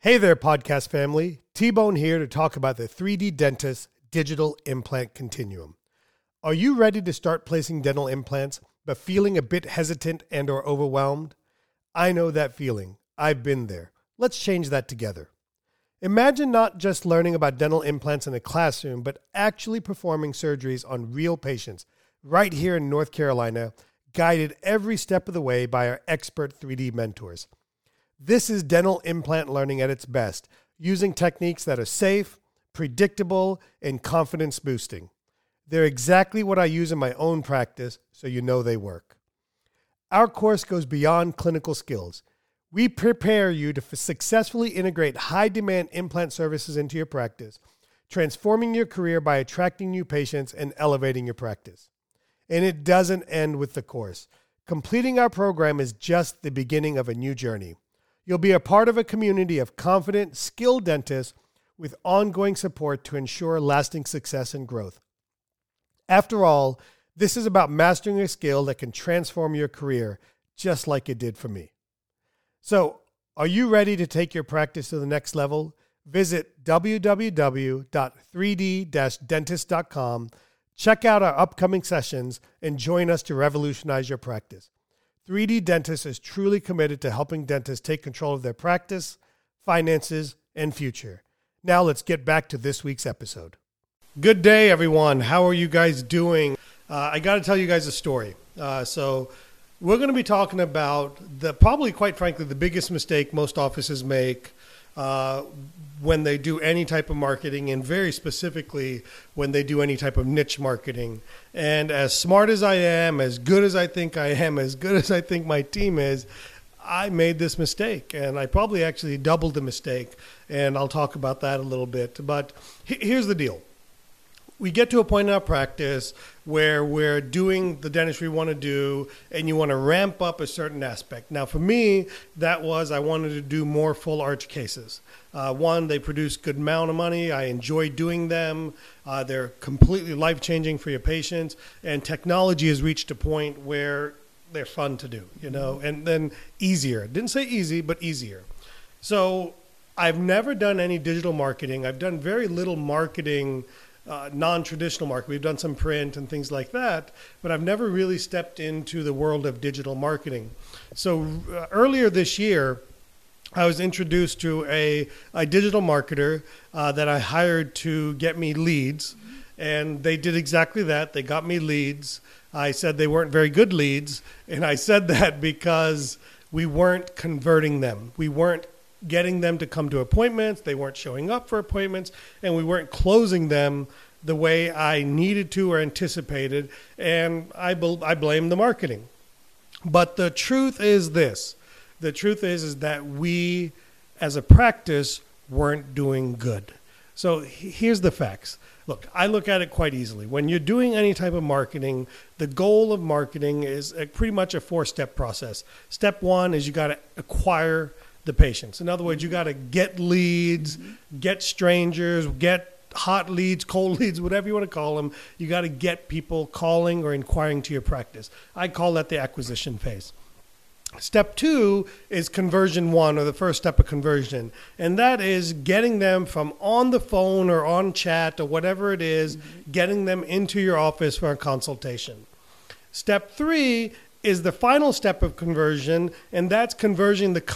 Hey there, podcast family. T-Bone here to talk about the 3D Dentist Digital Implant Continuum. Are you ready to start placing dental implants, but feeling a bit hesitant and or overwhelmed? I know that feeling. I've been there. Let's change that together. Imagine not just learning about dental implants in a classroom, but actually performing surgeries on real patients right here in North Carolina, guided every step of the way by our expert 3D mentors. This is dental implant learning at its best, using techniques that are safe, predictable, and confidence boosting. They're exactly what I use in my own practice, so you know they work. Our course goes beyond clinical skills. We prepare you to successfully integrate high-demand implant services into your practice, transforming your career by attracting new patients and elevating your practice. And it doesn't end with the course. Completing our program is just the beginning of a new journey. You'll be a part of a community of confident, skilled dentists with ongoing support to ensure lasting success and growth. After all, this is about mastering a skill that can transform your career, just like it did for me. So, are you ready to take your practice to the next level? Visit www.3d-dentist.com, check out our upcoming sessions, and join us to revolutionize your practice. 3D Dentist is truly committed to helping dentists take control of their practice, finances, and future. Now let's get back to this week's episode. Good day, everyone. How are you guys doing? I got to tell you guys a story. So we're going to be talking about probably, quite frankly, the biggest mistake most offices make when they do any type of marketing, and very specifically when they do any type of niche marketing. And as smart as I am, as good as I think I am, as good as I think my team is, I made this mistake, and I probably actually doubled the mistake, and I'll talk about that a little bit. But here's the deal. We get to a point in our practice where we're doing the dentistry we want to do, and you want to ramp up a certain aspect. Now, for me, that was I wanted to do more full arch cases. One, they produce good amount of money. I enjoy doing them. They're completely life-changing for your patients, and technology has reached a point where they're fun to do, and then easier. Didn't say easy, but easier. So I've never done any digital marketing. I've done very little marketing, non-traditional market. We've done some print and things like that, but I've never really stepped into the world of digital marketing. So earlier this year, I was introduced to a digital marketer that I hired to get me leads, and they did exactly that. They got me leads. I said they weren't very good leads, and I said that because we weren't converting them. We weren't getting them to come to appointments. They weren't showing up for appointments, and we weren't closing them the way I needed to or anticipated, and I blame the marketing. But the truth is this. The truth is that we, as a practice, weren't doing good. So here's the facts. Look, I look at it quite easily. When you're doing any type of marketing, the goal of marketing is pretty much a 4-step process. Step 1 is you got to acquire the patients. In other words, you got to get leads, get strangers, get hot leads, cold leads, whatever you want to call them. You got to get people calling or inquiring to your practice. I call that the acquisition phase. Step 2 is conversion 1, or the first step of conversion. And that is getting them from on the phone or on chat or whatever it is, getting them into your office for a consultation. Step 3 is the final step of conversion, and that's converting the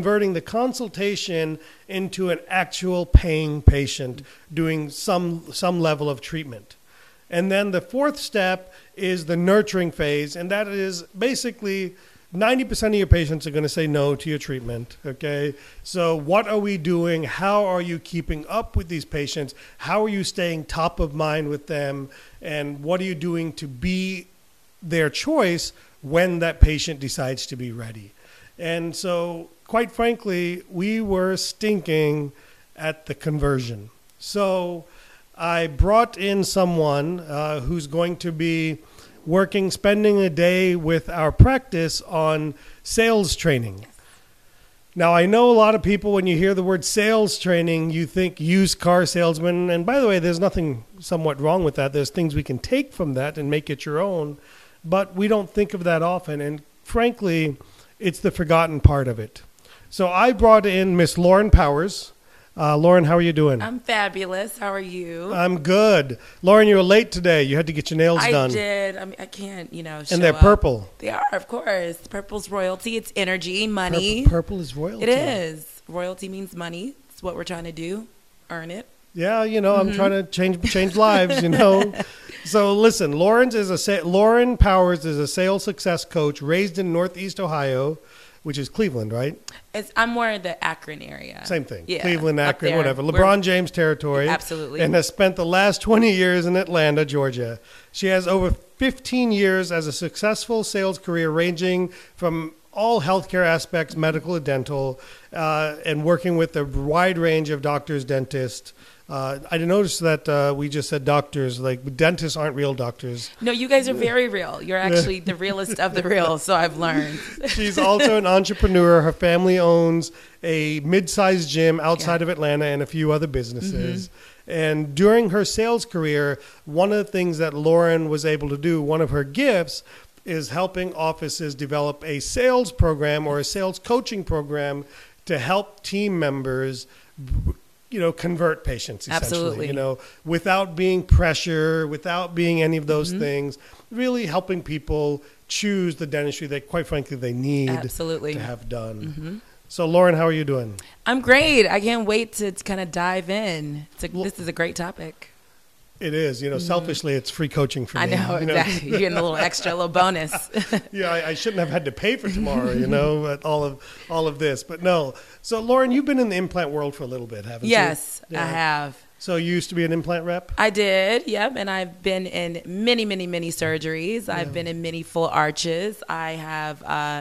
consultation into an actual paying patient doing some level of treatment. And then the 4th step is the nurturing phase, and that is basically 90% of your patients are going to say no to your treatment, okay? So what are we doing? How are you keeping up with these patients? How are you staying top of mind with them? And what are you doing to be their choice when that patient decides to be ready? And so, quite frankly, we were stinking at the conversion. So I brought in someone who's going to be spending a day with our practice on sales training. Now, I know a lot of people, when you hear the word sales training, you think used car salesman. And by the way, there's nothing somewhat wrong with that. There's things we can take from that and make it your own. But we don't think of that often. And frankly, it's the forgotten part of it. So I brought in Miss Lauren Powers. Lauren, how are you doing? I'm fabulous. How are you? I'm good. Lauren, you were late today. You had to get your nails done. I did. I mean, I can't, show And they're up. purple. They are, of course. Purple's royalty. It's energy, money. Purple is royalty. It is. Royalty means money. It's what we're trying to do. Earn it. Yeah, I'm trying to change lives, So listen, Lauren Powers is a sales success coach raised in Northeast Ohio, which is Cleveland, right? I'm more in the Akron area. Same thing. Yeah, Cleveland, up Akron, there. whatever. LeBron James territory. Absolutely. And has spent the last 20 years in Atlanta, Georgia. She has over 15 years as a successful sales career ranging from all healthcare aspects, medical and dental, and working with a wide range of doctors, dentists. I noticed that we just said doctors, like dentists aren't real doctors. No, you guys are very real. You're actually the realest of the real, so I've learned. She's also an entrepreneur. Her family owns a mid-sized gym outside of Atlanta and a few other businesses. And during her sales career, one of the things that Lauren was able to do, one of her gifts, is helping offices develop a sales program or a sales coaching program to help team members convert patients, essentially. Absolutely. Without being pressure, without being any of those things, really helping people choose the dentistry that, quite frankly, they need to have done. So, Lauren, how are you doing? I'm great. I can't wait to kind of dive in. This is a great topic. It is. Selfishly, it's free coaching for me. I know, exactly. You're getting a little extra, a little bonus. Yeah, I shouldn't have had to pay for tomorrow, but all of this. But no. So, Lauren, you've been in the implant world for a little bit, haven't you? Yes, I have. So you used to be an implant rep? I did, yep. And I've been in many, many, many surgeries. I've been in many full arches. I have,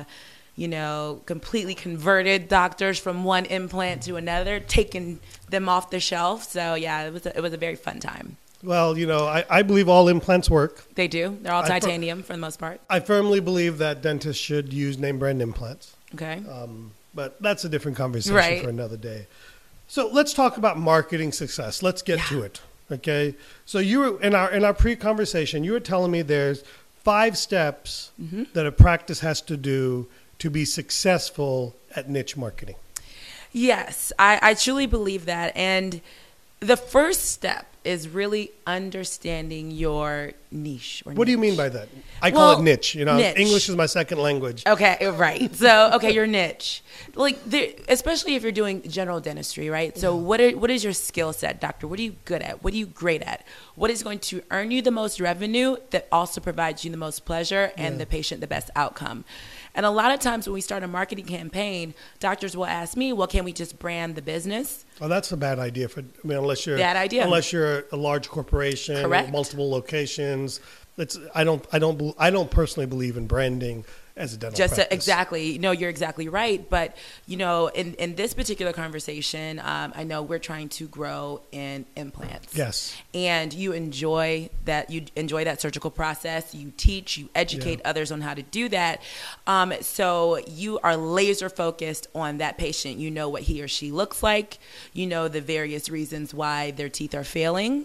completely converted doctors from one implant to another, taken them off the shelf. So, yeah, it was a very fun time. Well, I believe all implants work. They do. They're all titanium for the most part. I firmly believe that dentists should use name brand implants. Okay. But that's a different conversation for another day. So let's talk about marketing success. Let's get to it. Okay. So you were in our pre-conversation, you were telling me there's 5 steps that a practice has to do to be successful at niche marketing. Yes, I truly believe that. And the first step is really understanding your niche. What do you mean by that? I call it niche. Niche. English is my second language. Okay, right. So, your niche. Especially if you're doing general dentistry, right? So what is your skill set, doctor? What are you good at? What are you great at? What is going to earn you the most revenue that also provides you the most pleasure and the patient the best outcome? And a lot of times when we start a marketing campaign, doctors will ask me, well, can we just brand the business? Oh, that's a bad idea unless you're Unless you're a large corporation, correct, multiple locations. I don't personally believe in branding as a dental practice. Exactly. No, you're exactly right. But, in this particular conversation, I know we're trying to grow in implants. Yes. And you enjoy that surgical process. You teach, you educate others on how to do that. So you are laser focused on that patient. You know what he or she looks like. You know the various reasons why their teeth are failing.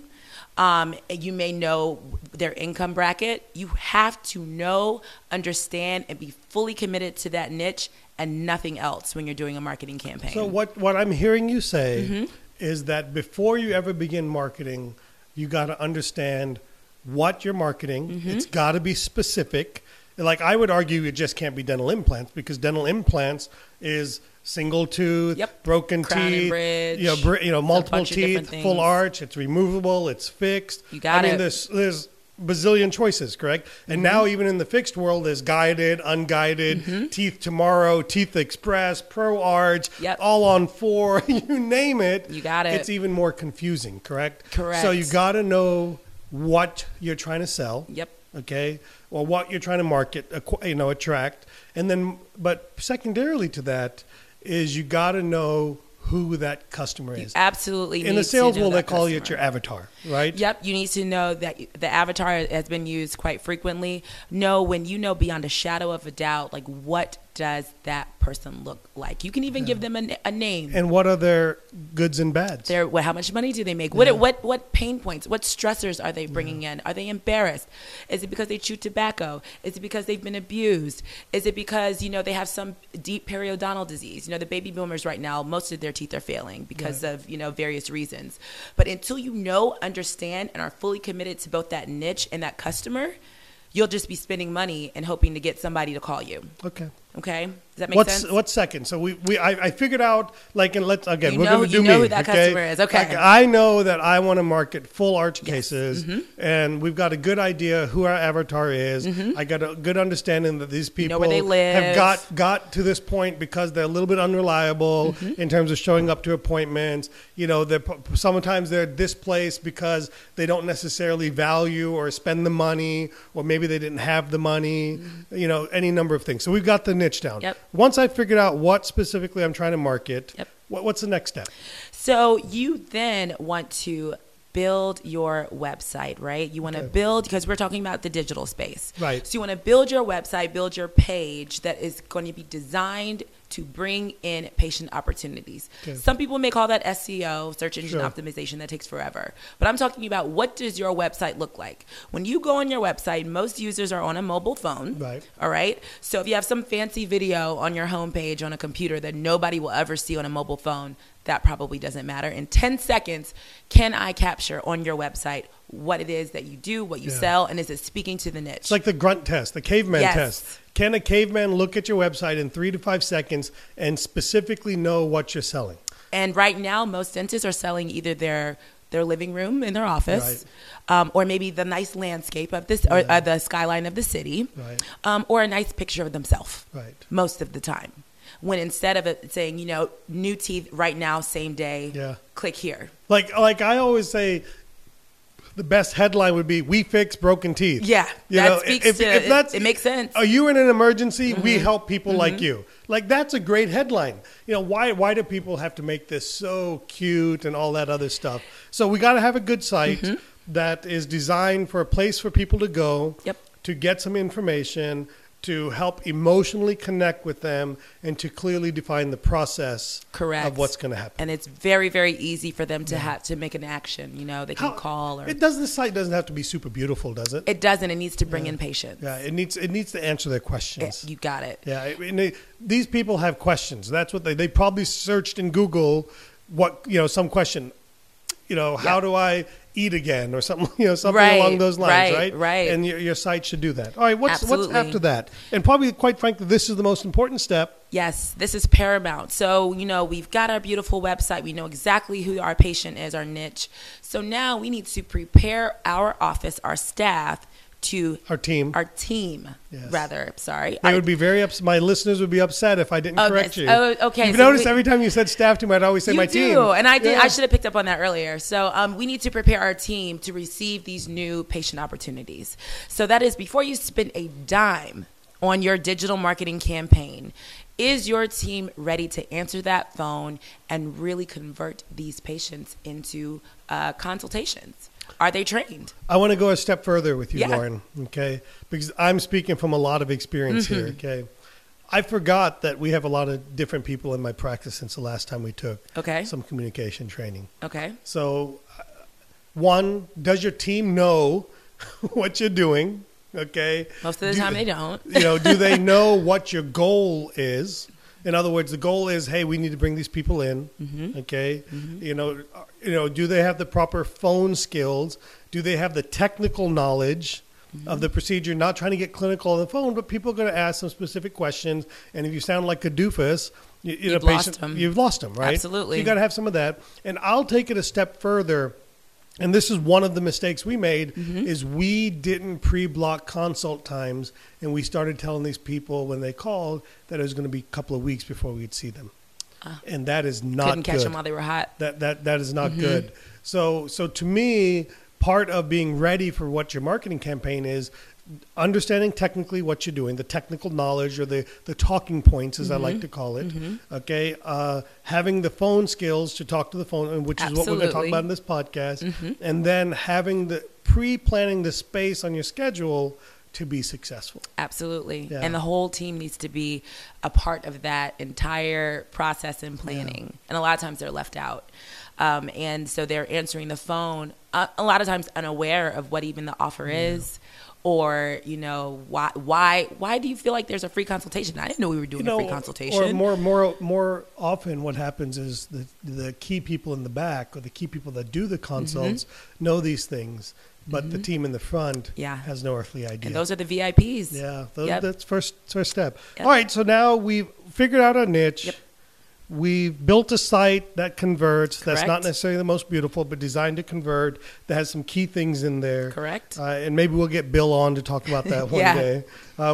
You may know their income bracket. You have to know, understand, and be fully committed to that niche and nothing else when you're doing a marketing campaign. So what I'm hearing you say is that before you ever begin marketing, you got to understand what you're marketing. It's got to be specific. Like I would argue it just can't be dental implants because dental implants is single tooth, broken crown teeth, and bridge, multiple teeth, full arch. It's removable. It's fixed. You got it. There's bazillion choices, correct? And now even in the fixed world, there's guided, unguided, teeth tomorrow, teeth express, pro arch, all on 4. You name it. You got it. It's even more confusing, correct? Correct. So you got to know what you're trying to sell. Yep. Okay. Or what you're trying to market, attract. And then, but secondarily to that is you got to know who that customer is. Absolutely. In the sales world, they call it your avatar, right? Yep. You need to know that the avatar has been used quite frequently. Know when you know beyond a shadow of a doubt, like what does that person look like? You can even give them a name. And what are their goods and bads? How much money do they make? What pain points? What stressors are they bringing in? Are they embarrassed? Is it because they chew tobacco? Is it because they've been abused? Is it because, they have some deep periodontal disease? The baby boomers right now, most of their teeth are failing because of, various reasons. But until understand, and are fully committed to both that niche and that customer, you'll just be spending money and hoping to get somebody to call you. Okay. Does that make sense? What's second? So I figured out, like, and let's, again, we're going to do you know me. Who that customer is. Okay. Like, I know that I want to market full arch cases, and we've got a good idea who our avatar is. I got a good understanding that these people where they live. have got to this point because they're a little bit unreliable in terms of showing up to appointments. Sometimes they're displaced because they don't necessarily value or spend the money, or maybe they didn't have the money, any number of things. So we've got the niche down. Yep. Once I figured out what specifically I'm trying to market, what's the next step? So you then want to build your website, right? You want to build, because we're talking about the digital space. Right. So you want to build your website, build your page that is going to be designed to bring in patient opportunities. Some people may call that SEO, search engine optimization. That takes forever. But I'm talking about, what does your website look like? When you go on your website, most users are on a mobile phone. Right. All right. So if you have some fancy video on your homepage on a computer that nobody will ever see on a mobile phone, that probably doesn't matter. In 10 seconds, can I capture on your website what it is that you do, what you sell, and is it speaking to the niche? It's like the grunt test, the caveman test. Can a caveman look at your website in 3 to 5 seconds and specifically know what you're selling? And right now, most dentists are selling either their living room in their office, or maybe the nice landscape of this, or the skyline of the city, or a nice picture of themselves. Most of the time, when instead of it saying, new teeth right now, same day, click here. Like I always say, the best headline would be, "We fix broken teeth." Yeah, it makes sense. Are you in an emergency? We help people like you. Like, that's a great headline. Why do people have to make this so cute and all that other stuff? So we got to have a good site that is designed for a place for people to go to get some information, to help emotionally connect with them, and to clearly define the process of what's going to happen. And it's very, very easy for them to have to make an action. They can call. Or the site doesn't have to be super beautiful, does it? It doesn't. It needs to bring in patients. Yeah, it needs to answer their questions. You got it. Yeah, these people have questions. That's what they probably searched in Google. Some question. How do I eat again, or something, along those lines, right? And your site should do that. All right, what's after that? And probably, quite frankly, this is the most important step. Yes, this is paramount. So, we've got our beautiful website. We know exactly who our patient is, our niche. So now we need to prepare our office, our staff, our team. Sorry. They would be very upset. My listeners would be upset if I didn't correct you. Oh, okay. You've noticed every time you said staff team, I'd always say my team. And I did. I should have picked up on that earlier. So we need to prepare our team to receive these new patient opportunities. So that is, before you spend a dime on your digital marketing campaign, is your team ready to answer that phone and really convert these patients into consultations? Are they trained? I want to go a step further with you, Lauren, okay? Because I'm speaking from a lot of experience here, okay? I forgot that we have a lot of different people in my practice since the last time we took some communication training. Okay. So, one, does your team know what you're doing, okay? Most of the time they don't. Do they know what your goal is? In other words, the goal is, hey, we need to bring these people in, okay? Do they have the proper phone skills? Do they have the technical knowledge of the procedure? Not trying to get clinical on the phone, but people are going to ask some specific questions. And if you sound like a doofus, you've lost them, right? Absolutely. So you got to have some of that. And I'll take it a step further. And this is one of the mistakes we made, is we didn't pre-block consult times, and we started telling these people when they called that it was going to be a couple of weeks before we'd see them. And that is not couldn't catch them while they were hot. That is not good. So to me, part of being ready for what your marketing campaign is, understanding technically what you're doing, the technical knowledge, or the talking points, as I like to call it, okay? Having the phone skills to talk to the phone, which is what we're going to talk about in this podcast, and then having the pre-planning the space on your schedule to be successful. Absolutely. Yeah. And the whole team needs to be a part of that entire process and planning. And a lot of times they're left out. And so they're answering the phone, a lot of times unaware of what even the offer is. Or, you know, why do you feel like there's a free consultation? I didn't know we were doing a free consultation. Or more often what happens is the key people in the back, or the key people that do the consults, know these things, but the team in the front has no earthly idea. And those are the VIPs. Yeah, that's first step. Yep. All right, so now we've figured out our niche. Yep. We've built a site that converts. Correct. That's not necessarily the most beautiful, but designed to convert. That has some key things in there. Correct. And maybe we'll get Bill on to talk about that one day.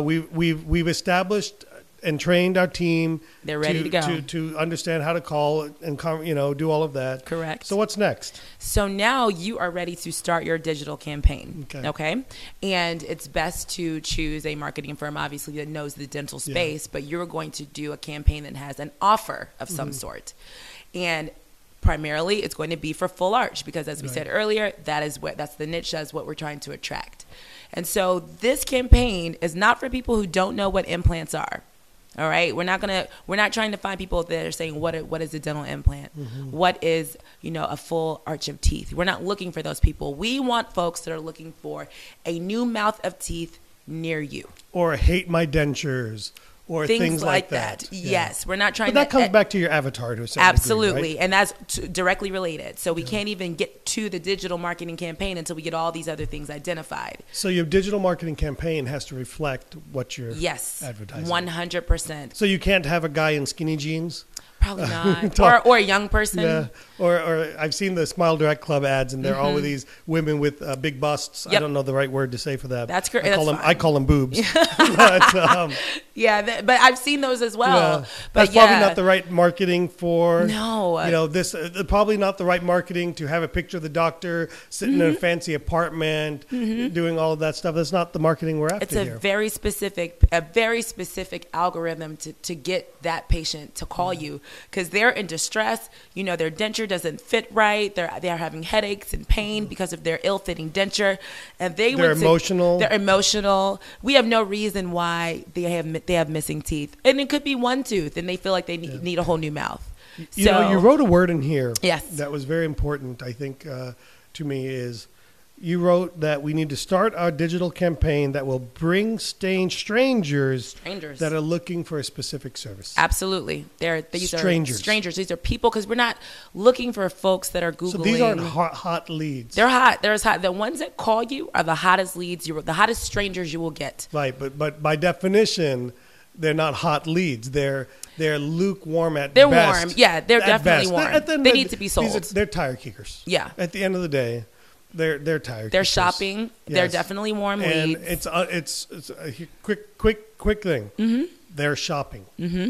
We've established and trained our team. They're ready to go. To understand how to call and do all of that. Correct. So what's next? So now you are ready to start your digital campaign. Okay. And it's best to choose a marketing firm, obviously, that knows the dental space, but you're going to do a campaign that has an offer of some sort. And primarily it's going to be for full arch, because as we said earlier, that's the niche, that's what we're trying to attract. And so this campaign is not for people who don't know what implants are. All right, we're not trying to find people that are saying what is a dental implant, what is a full arch of teeth. We're not looking for those people. We want folks that are looking for a new mouth of teeth near you, or hate my dentures, or things like that. Yes, we're not trying. But that comes back to your avatar to a certain absolutely, degree, right? And that's directly related. So we can't even get to the digital marketing campaign until we get all these other things identified. So your digital marketing campaign has to reflect what you're advertising. 100%. So you can't have a guy in skinny jeans. Probably not. or a young person. Yeah. Or I've seen the Smile Direct Club ads, and they're all with these women with big busts. I don't know the right word to say for that. That's correct. I call them boobs. But, but I've seen those as well. But that's probably not the right marketing for. No. This probably not the right marketing to have a picture of the doctor sitting in a fancy apartment doing all of that stuff. That's not the marketing we're after. It's a here. very specific algorithm to get that patient to call you, because they're in distress. Their denture doesn't fit right. They're having headaches and pain because of their ill-fitting denture, and they're emotional. They're emotional. We have no reason why they have missing teeth, and it could be one tooth, and they feel like they need a whole new mouth. You wrote a word in here. Yes. That was very important, I think, to me is. You wrote that we need to start our digital campaign that will bring strangers that are looking for a specific service. Absolutely. These are strangers. These are people, because we're not looking for folks that are Googling. So these aren't hot leads. They're hot. They're as hot. The ones that call you are the hottest leads. The hottest strangers you will get. Right, but by definition, they're not hot leads. They're lukewarm at best. They're warm. Yeah, they're definitely warm. They need to be sold. They're tire kickers. Yeah. At the end of the day. They're tired. They're shopping. Yes. They're definitely warm leads. And it's a quick thing. They're shopping.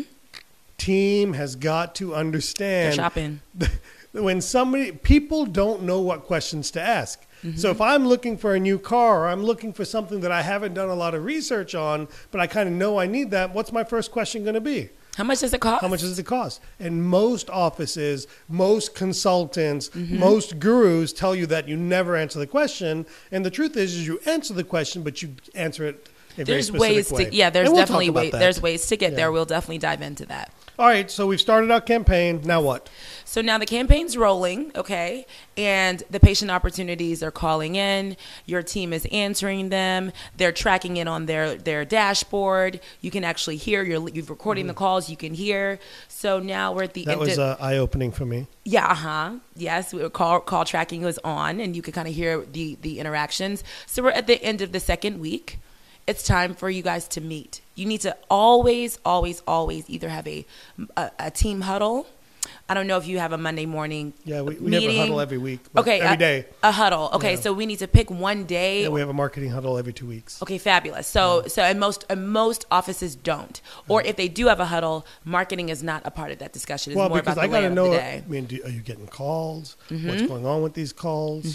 Team has got to understand. They're shopping. When people don't know what questions to ask. So if I'm looking for a new car, or I'm looking for something that I haven't done a lot of research on, but I kind of know I need that, what's my first question going to be? How much does it cost? How much does it cost? And most offices, most consultants, most gurus tell you that you never answer the question. And the truth is you answer the question, but you answer it a very specific way. There's definitely ways. There's ways to get there. We'll definitely dive into that. All right, so we've started our campaign. Now what? So now the campaign's rolling, okay? And the patient opportunities are calling in. Your team is answering them. They're tracking it on their dashboard. You can actually hear. You're recording the calls. You can hear. So now we're at the end. That was eye-opening for me. Yeah, Yes, call tracking was on, and you could kind of hear the interactions. So we're at the end of the second week. It's time for you guys to meet. You need to always either have a team huddle. I don't know if you have a Monday morning meeting. We have a huddle every week. Every day. A huddle. Okay, so we need to pick one day. Yeah, we have a marketing huddle every 2 weeks. Okay, fabulous. So and most offices don't. Or if they do have a huddle, marketing is not a part of that discussion. It's more about the layout of the day. I mean, are you getting calls? What's going on with these calls?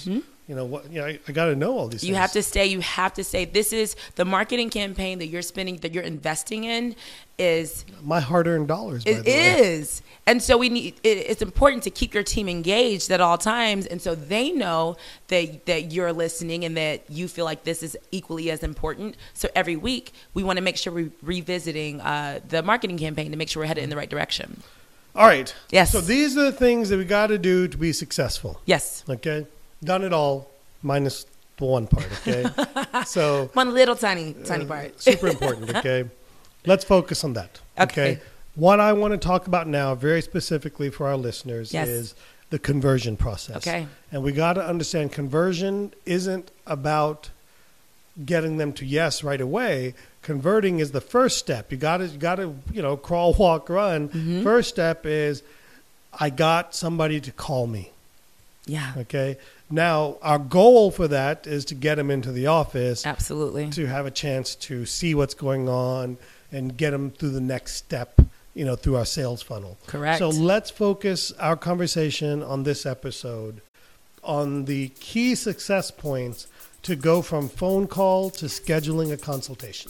I got to know all these things. You have to say, this is the marketing campaign that you're investing in is my hard-earned dollars. It is. And so it's important to keep your team engaged at all times. And so they know that you're listening and that you feel like this is equally as important. So every week we want to make sure we're revisiting the marketing campaign to make sure we're headed in the right direction. All right. Yes. So these are the things that we got to do to be successful. Yes. Okay. Done it all minus the one part. Okay. So one little tiny part. Super important. Okay. Let's focus on that. Okay. What I want to talk about now, very specifically for our listeners, is the conversion process. Okay. And we got to understand conversion isn't about getting them to yes right away. Converting is the first step. You got to crawl, walk, run. Mm-hmm. First step is I got somebody to call me. Yeah. Okay. Now, our goal for that is to get them into the office. Absolutely. To have a chance to see what's going on and get them through the next step, through our sales funnel. Correct. So let's focus our conversation on this episode on the key success points to go from phone call to scheduling a consultation.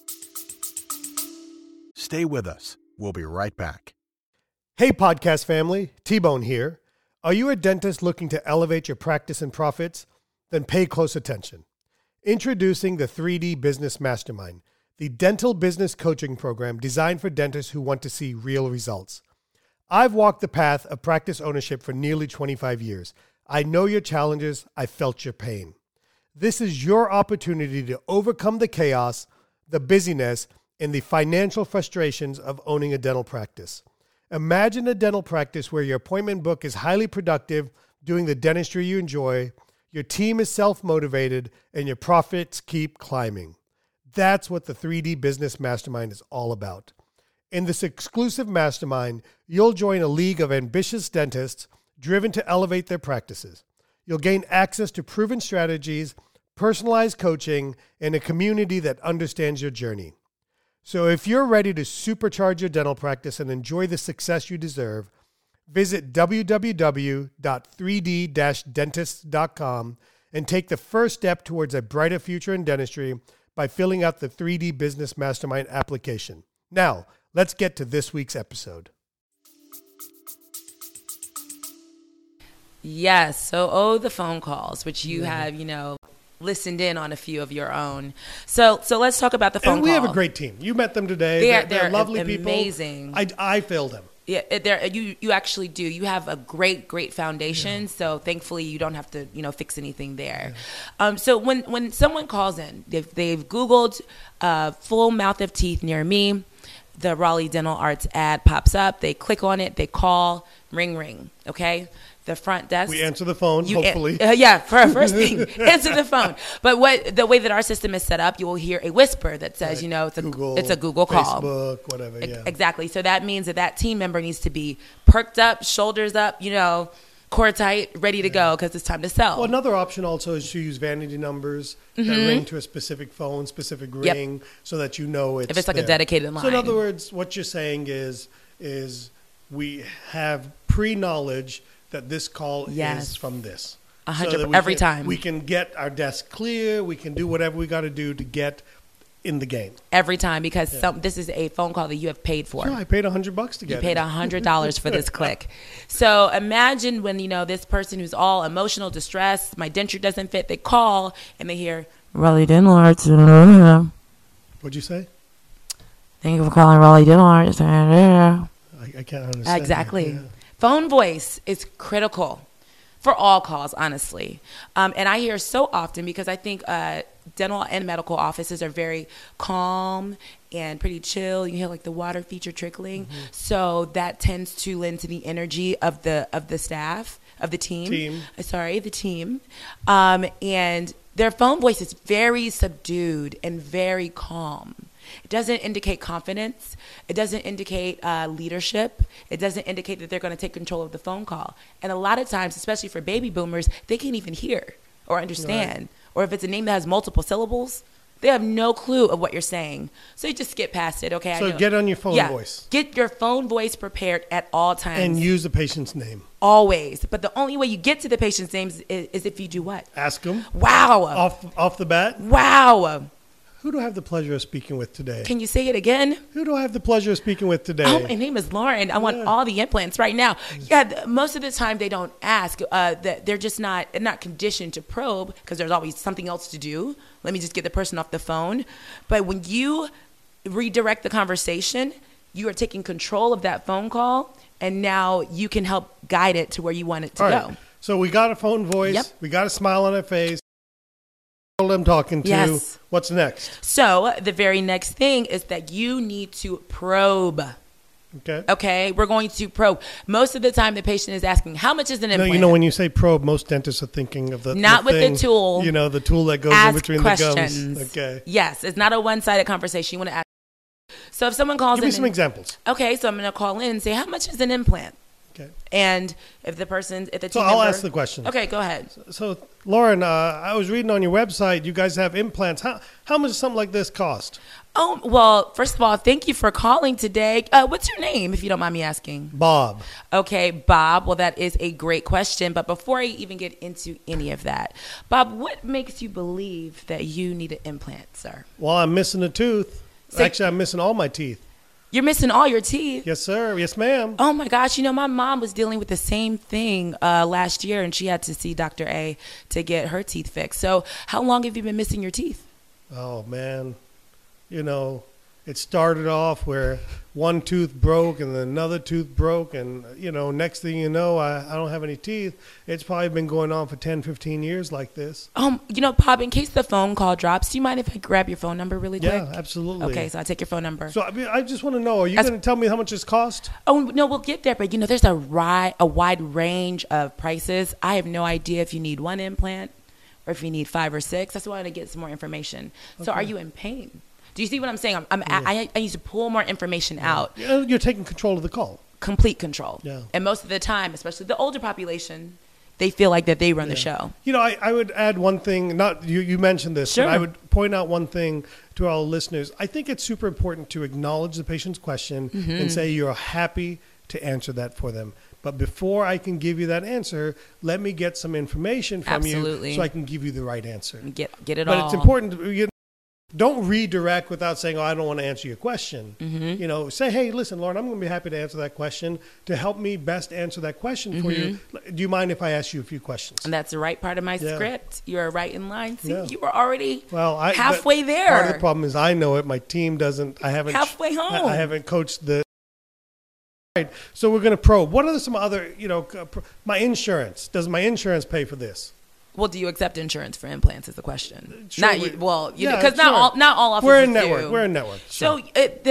Stay with us. We'll be right back. Hey, podcast family, T-Bone here. Are you a dentist looking to elevate your practice and profits? Then pay close attention. Introducing the 3D Business Mastermind, the dental business coaching program designed for dentists who want to see real results. I've walked the path of practice ownership for nearly 25 years. I know your challenges. I felt your pain. This is your opportunity to overcome the chaos, the busyness, and the financial frustrations of owning a dental practice. Imagine a dental practice where your appointment book is highly productive, doing the dentistry you enjoy, your team is self-motivated, and your profits keep climbing. That's what the 3D Business Mastermind is all about. In this exclusive mastermind, you'll join a league of ambitious dentists driven to elevate their practices. You'll gain access to proven strategies, personalized coaching, and a community that understands your journey. So if you're ready to supercharge your dental practice and enjoy the success you deserve, visit www.3d-dentist.com and take the first step towards a brighter future in dentistry by filling out the 3D Business Mastermind application. Now, let's get to this week's episode. Yes. So, the phone calls, which you have, listened in on a few of your own. So let's talk about the phone call. And we have a great team. You met them today. They're lovely people. Amazing. I failed them. Yeah, you actually do. You have a great foundation. Yeah. So thankfully you don't have to fix anything there. Yeah. So when someone calls in, they've Googled full mouth of teeth near me, the Raleigh Dental Arts ad pops up. They click on it. They call. Ring. Okay. The front desk. We answer the phone, hopefully. For our first thing, answer the phone. But the way that our system is set up, you will hear a whisper that says, it's a Google call. Facebook, whatever, yeah. Exactly. So that means that team member needs to be perked up, shoulders up, core tight, ready to go because it's time to sell. Well, another option also is to use vanity numbers that ring to a specific phone, specific ring, so that it's if it's like there. A dedicated line. So in other words, what you're saying is we have pre-knowledge that this call is from this. 100% every time. We can get our desk clear. We can do whatever we got to do to get in the game. Every time because this is a phone call that you have paid for. Sure, I paid $100 to get it. You paid $100 for this click. So imagine when, this person who's all emotional, distressed, my denture doesn't fit, they call and they hear, Raleigh Dental Arts. What'd you say? Thank you for calling Raleigh Dental Arts. I can't understand. Exactly. Yeah. Phone voice is critical for all calls, honestly. And I hear so often because I think dental and medical offices are very calm and pretty chill. You hear like the water feature trickling. Mm-hmm. So that tends to lend to the energy of the staff, of the team. The team. And their phone voice is very subdued and very calm. It doesn't indicate confidence. It doesn't indicate leadership. It doesn't indicate that they're going to take control of the phone call. And a lot of times, especially for baby boomers, they can't even hear or understand. Right. Or if it's a name that has multiple syllables, they have no clue of what you're saying. So you just skip past it. Okay. So get on your phone voice. Get your phone voice prepared at all times. And use the patient's name. Always. But the only way you get to the patient's names is if you do what? Ask them. Wow. Off the bat. Wow. Who do I have the pleasure of speaking with today? Can you say it again? Who do I have the pleasure of speaking with today? Oh, my name is Lauren. I want all the implants right now. Yeah, most of the time they don't ask. That they're just not conditioned to probe because there's always something else to do. Let me just get the person off the phone. But when you redirect the conversation, you are taking control of that phone call, and now you can help guide it to where you want it to go. So we got a phone voice. Yep. We got a smile on our face. I'm talking to. Yes. What's next? So the very next thing is that you need to probe. Okay, we're going to probe. Most of the time, the patient is asking, "How much is an implant?" No, you know, when you say probe, most dentists are thinking of the not with thing, the tool. You know, the tool that goes ask in between questions. the gums. Okay. Yes, it's not a one-sided conversation. You want to ask. So if someone calls Give me some examples. Okay, so I'm going to call in and say, "How much is an implant?" Okay. And if the team So I'll ask the question. Okay, go ahead. So Lauren, I was reading on your website, you guys have implants. How much does something like this cost? Oh, well, first of all, thank you for calling today. What's your name, if you don't mind me asking? Bob. Okay, Bob. Well, that is a great question. But before I even get into any of that, Bob, what makes you believe that you need an implant, sir? Well, I'm missing a tooth. Actually, I'm missing all my teeth. You're missing all your teeth? Yes, sir. Yes, ma'am. Oh, my gosh. You know, my mom was dealing with the same thing last year, and she had to see Dr. A to get her teeth fixed. So how long have you been missing your teeth? Oh, man. You know, it started off where one tooth broke and then another tooth broke. And, you know, next thing you know, I don't have any teeth. It's probably been going on for 10, 15 years like this. You know, Bob, in case the phone call drops, do you mind if I grab your phone number really quick? Yeah, absolutely. Okay, so I'll take your phone number. So, I mean, I just want to know, are you going to tell me how much this cost? Oh, no, we'll get there. But, you know, there's a wide range of prices. I have no idea if you need one implant or if you need 5 or 6. That's why I want to get some more information. Okay. So are you in pain? Do you see what I'm saying? I need to pull more information out. You're taking control of the call. Complete control. Yeah. And most of the time, especially the older population, they feel like that they run the show. You know, I would add one thing. Not you mentioned this, sure. But I would point out one thing to our listeners. I think it's super important to acknowledge the patient's question and say you're happy to answer that for them. But before I can give you that answer, let me get some information from you so I can give you the right answer. Get it all. But it's important to don't redirect without saying, "Oh, I don't want to answer your question." You know, say, "Hey, listen, Lauren, I'm going to be happy to answer that question. To help me best answer that question for you, do you mind if I ask you a few questions?" And that's the right part of my script. You're right in line. See, you were already halfway there. Part of the problem is I know it. My team doesn't. I haven't halfway home. I haven't coached the. Right. So we're going to probe. What are some other? You know, my insurance. Does my insurance pay for this? Well, do you accept insurance for implants? Is the question. Sure, Because not all offices We're in network. do. We're in network. Sure.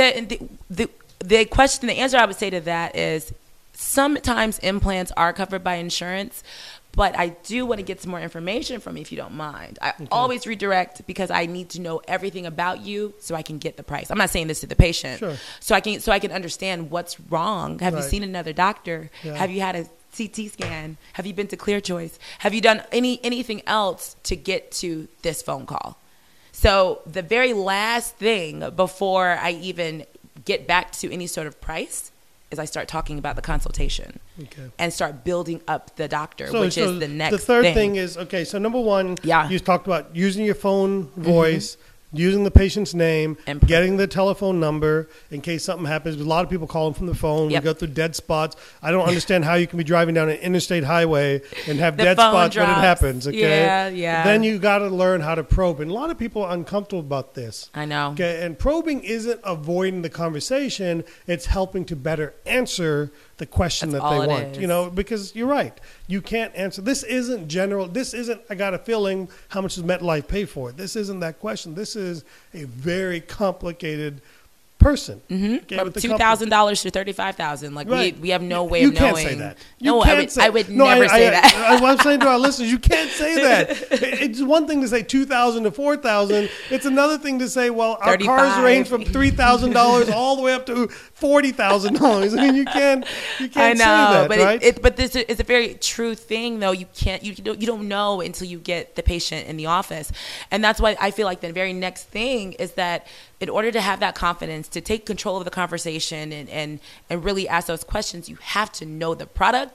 So the question, the answer I would say to that is sometimes implants are covered by insurance, but I do want to get some more information from you if you don't mind. I always redirect because I need to know everything about you so I can get the price. I'm not saying this to the patient. Sure. So I can understand what's wrong. Have you seen another doctor? Yeah. Have you had a CT scan? Have you been to Clear Choice? Have you done anything else to get to this phone call? So the very last thing before I even get back to any sort of price is I start talking about the consultation and start building up the doctor, which is the next thing. The third thing is, so number one, you talked about using your phone voice, using the patient's name, and getting the telephone number in case something happens. A lot of people call them from the phone. We go through dead spots. I don't understand how you can be driving down an interstate highway and have dead spots when it happens. Then you got to learn how to probe. And a lot of people are uncomfortable about this. I know. Okay, and probing isn't avoiding the conversation. It's helping to better answer the question that they want, you know, because you're right. You can't answer. This isn't general. This isn't, I got a feeling, how much does MetLife pay for it? This isn't that question. This is a very complicated person. From $2,000 to $35,000. Like we have no way of knowing. You can't say that. I would never say that. I'm saying to our listeners, you can't say that. It's one thing to say $2,000 to $4,000. It's another thing to say, well, our cars range from $3,000 all the way up to $40,000. I mean, you can't say that, right? But this is a very true thing, though. You don't know until you get the patient in the office, and that's why I feel like the very next thing is that in order to have that confidence, to take control of the conversation and really ask those questions, you have to know the product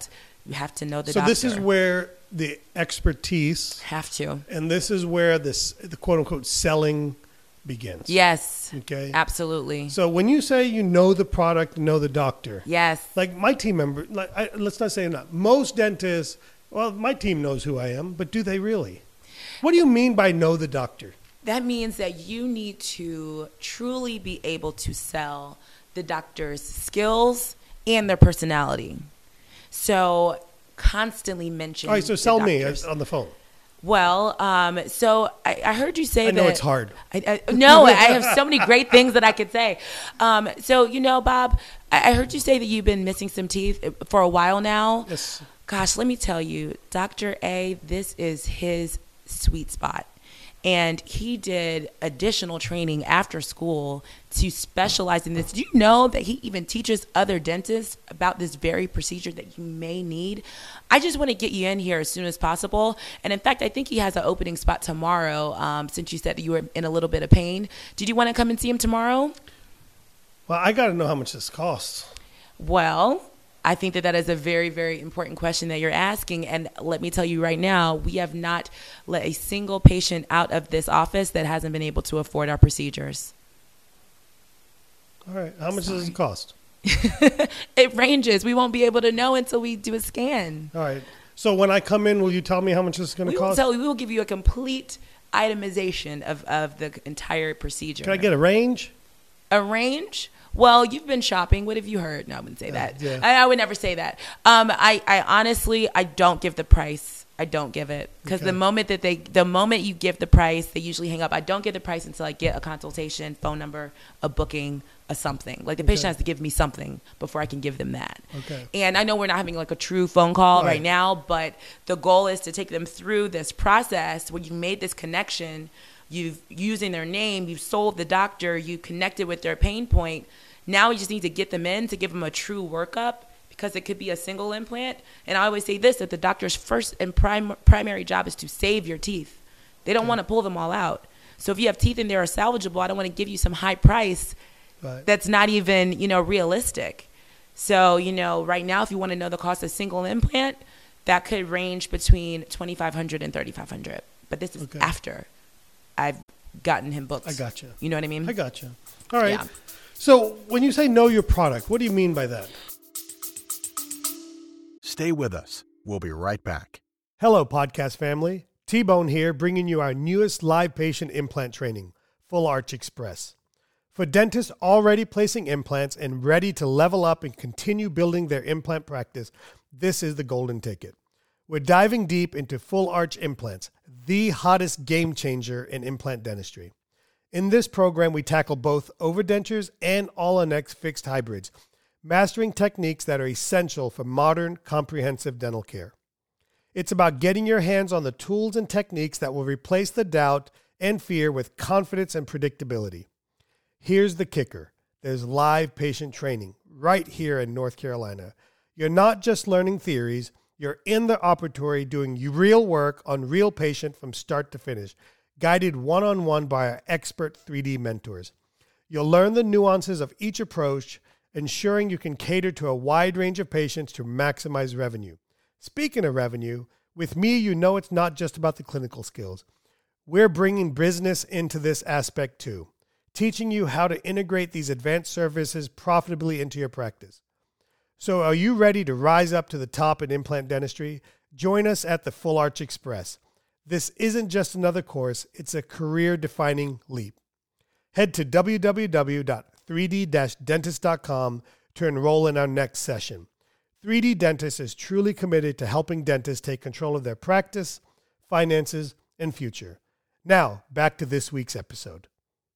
You have to know the So doctor. this is where the expertise, have to. and this is where the quote unquote selling begins. Yes. Okay. Absolutely. So when you say you know the product, know the doctor, Yes. like my team member, let's not say not most dentists. Well, my team knows who I am, but do they really? What do you mean by know the doctor? That means that you need to truly be able to sell the doctor's skills and their personality. So constantly mention. All right, so the sell me doctors. on the phone. Well, so I heard you say that. I know it's hard. No, I have so many great things that I could say. So, Bob, I heard you say that you've been missing some teeth for a while now. Yes. Gosh, let me tell you, Dr. A, this is his sweet spot. And he did additional training after school to specialize in this. Do you know that he even teaches other dentists about this very procedure that you may need? I just want to get you in here as soon as possible. And in fact, I think he has an opening spot tomorrow, since you said that you were in a little bit of pain. Did you want to come and see him tomorrow? Well, I got to know how much this costs. Well, I think that is a very, very important question that you're asking. And let me tell you right now, we have not let a single patient out of this office that hasn't been able to afford our procedures. All right. How much does it cost? It ranges. We won't be able to know until we do a scan. All right. So when I come in, will you tell me how much this is going to cost? We will give you a complete itemization of the entire procedure. Can I get a range? A range? Well, you've been shopping. What have you heard? No, I wouldn't say that. Yeah. I would never say that. I honestly, I don't give the price. I don't give it because Okay. the moment you give the price, they usually hang up. I don't give the price until I get a consultation, phone number, a booking, a something. Like the patient has to give me something before I can give them that. Okay. And I know we're not having like a true phone call Right. right now, but the goal is to take them through this process where you made this connection. You've using their name, you've sold the doctor, you connected with their pain point. Now we just need to get them in to give them a true workup because it could be a single implant. And I always say this, that the doctor's first and primary job is to save your teeth. They don't want to pull them all out. So if you have teeth in there are salvageable, I don't want to give you some high price Right. that's not even, realistic. So, right now, if you want to know the cost of a single implant, that could range between $2,500 and $3,500. But this is Okay. after I've gotten him booked. I got you. You know what I mean? I got you. All right. Yeah. So when you say know your product, what do you mean by that? Stay with us. We'll be right back. Hello, podcast family. T-Bone here, bringing you our newest live patient implant training, Full Arch Express. For dentists already placing implants and ready to level up and continue building their implant practice, this is the golden ticket. We're diving deep into full arch implants, the hottest game changer in implant dentistry. In this program, we tackle both overdentures and all-on-X fixed hybrids, mastering techniques that are essential for modern, comprehensive dental care. It's about getting your hands on the tools and techniques that will replace the doubt and fear with confidence and predictability. Here's the kicker. There's live patient training right here in North Carolina. You're not just learning theories, you're in the operatory doing real work on real patient from start to finish, guided one-on-one by our expert 3D mentors. You'll learn the nuances of each approach, ensuring you can cater to a wide range of patients to maximize revenue. Speaking of revenue, with me, you know it's not just about the clinical skills. We're bringing business into this aspect too, teaching you how to integrate these advanced services profitably into your practice. So are you ready to rise up to the top in implant dentistry? Join us at the Full Arch Express. This isn't just another course, it's a career-defining leap. Head to www.3d-dentist.com to enroll in our next session. 3D Dentist is truly committed to helping dentists take control of their practice, finances, and future. Now, back to this week's episode.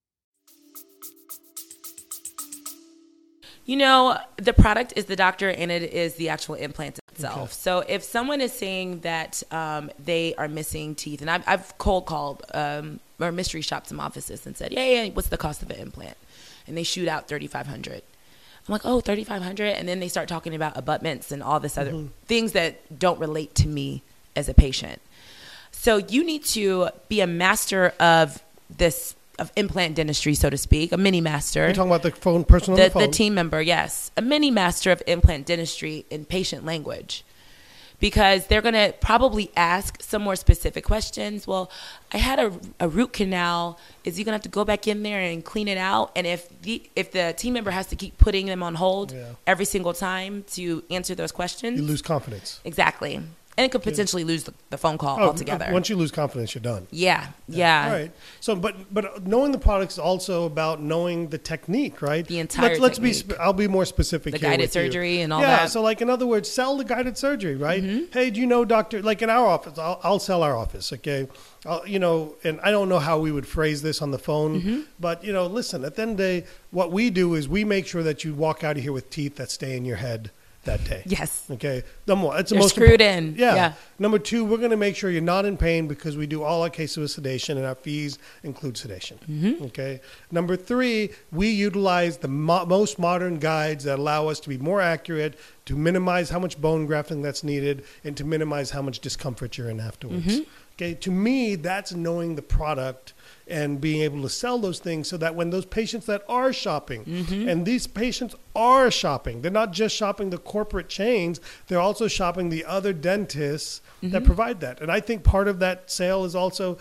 The product is the doctor and it is the actual implant itself. Okay. So if someone is saying that they are missing teeth, and I've cold called or mystery shopped some offices and said, yeah, what's the cost of an implant? And they shoot out $3,500. I'm like, oh, $3,500? And then they start talking about abutments and all this other things that don't relate to me as a patient. So you need to be a master of this, of implant dentistry, so to speak, a mini master. You're talking about the person on the phone. The team member, yes. A mini master of implant dentistry in patient language. because they're going to probably ask some more specific questions. Well, I had a root canal. Is he going to have to go back in there and clean it out? And if the team member has to keep putting them on hold every single time to answer those questions, you lose confidence. Exactly. And it could potentially lose the phone call altogether. Once you lose confidence, you're done. Yeah. All right. So, but knowing the products is also about knowing the technique, right? The entire technique. I'll be more specific here. The guided surgery and all that. that. Yeah. So, like, in other words, sell the guided surgery, right? Hey, do you know, doctor? Like in our office, I'll sell our office. Okay. And I don't know how we would phrase this on the phone, but listen. At the end of the day, what we do is we make sure that you walk out of here with teeth that stay in your head that day. Yes. Okay. Number one, it's the You're most screwed in. Yeah. Number two, we're going to make sure you're not in pain because we do all our cases with sedation and our fees include sedation. Okay. Number three, we utilize the most modern guides that allow us to be more accurate, to minimize how much bone grafting that's needed, and to minimize how much discomfort you're in afterwards. Okay. To me, that's knowing the product and being able to sell those things so that when those patients that are shopping, and these patients are shopping, they're not just shopping the corporate chains, they're also shopping the other dentists that provide that. And I think part of that sale is also,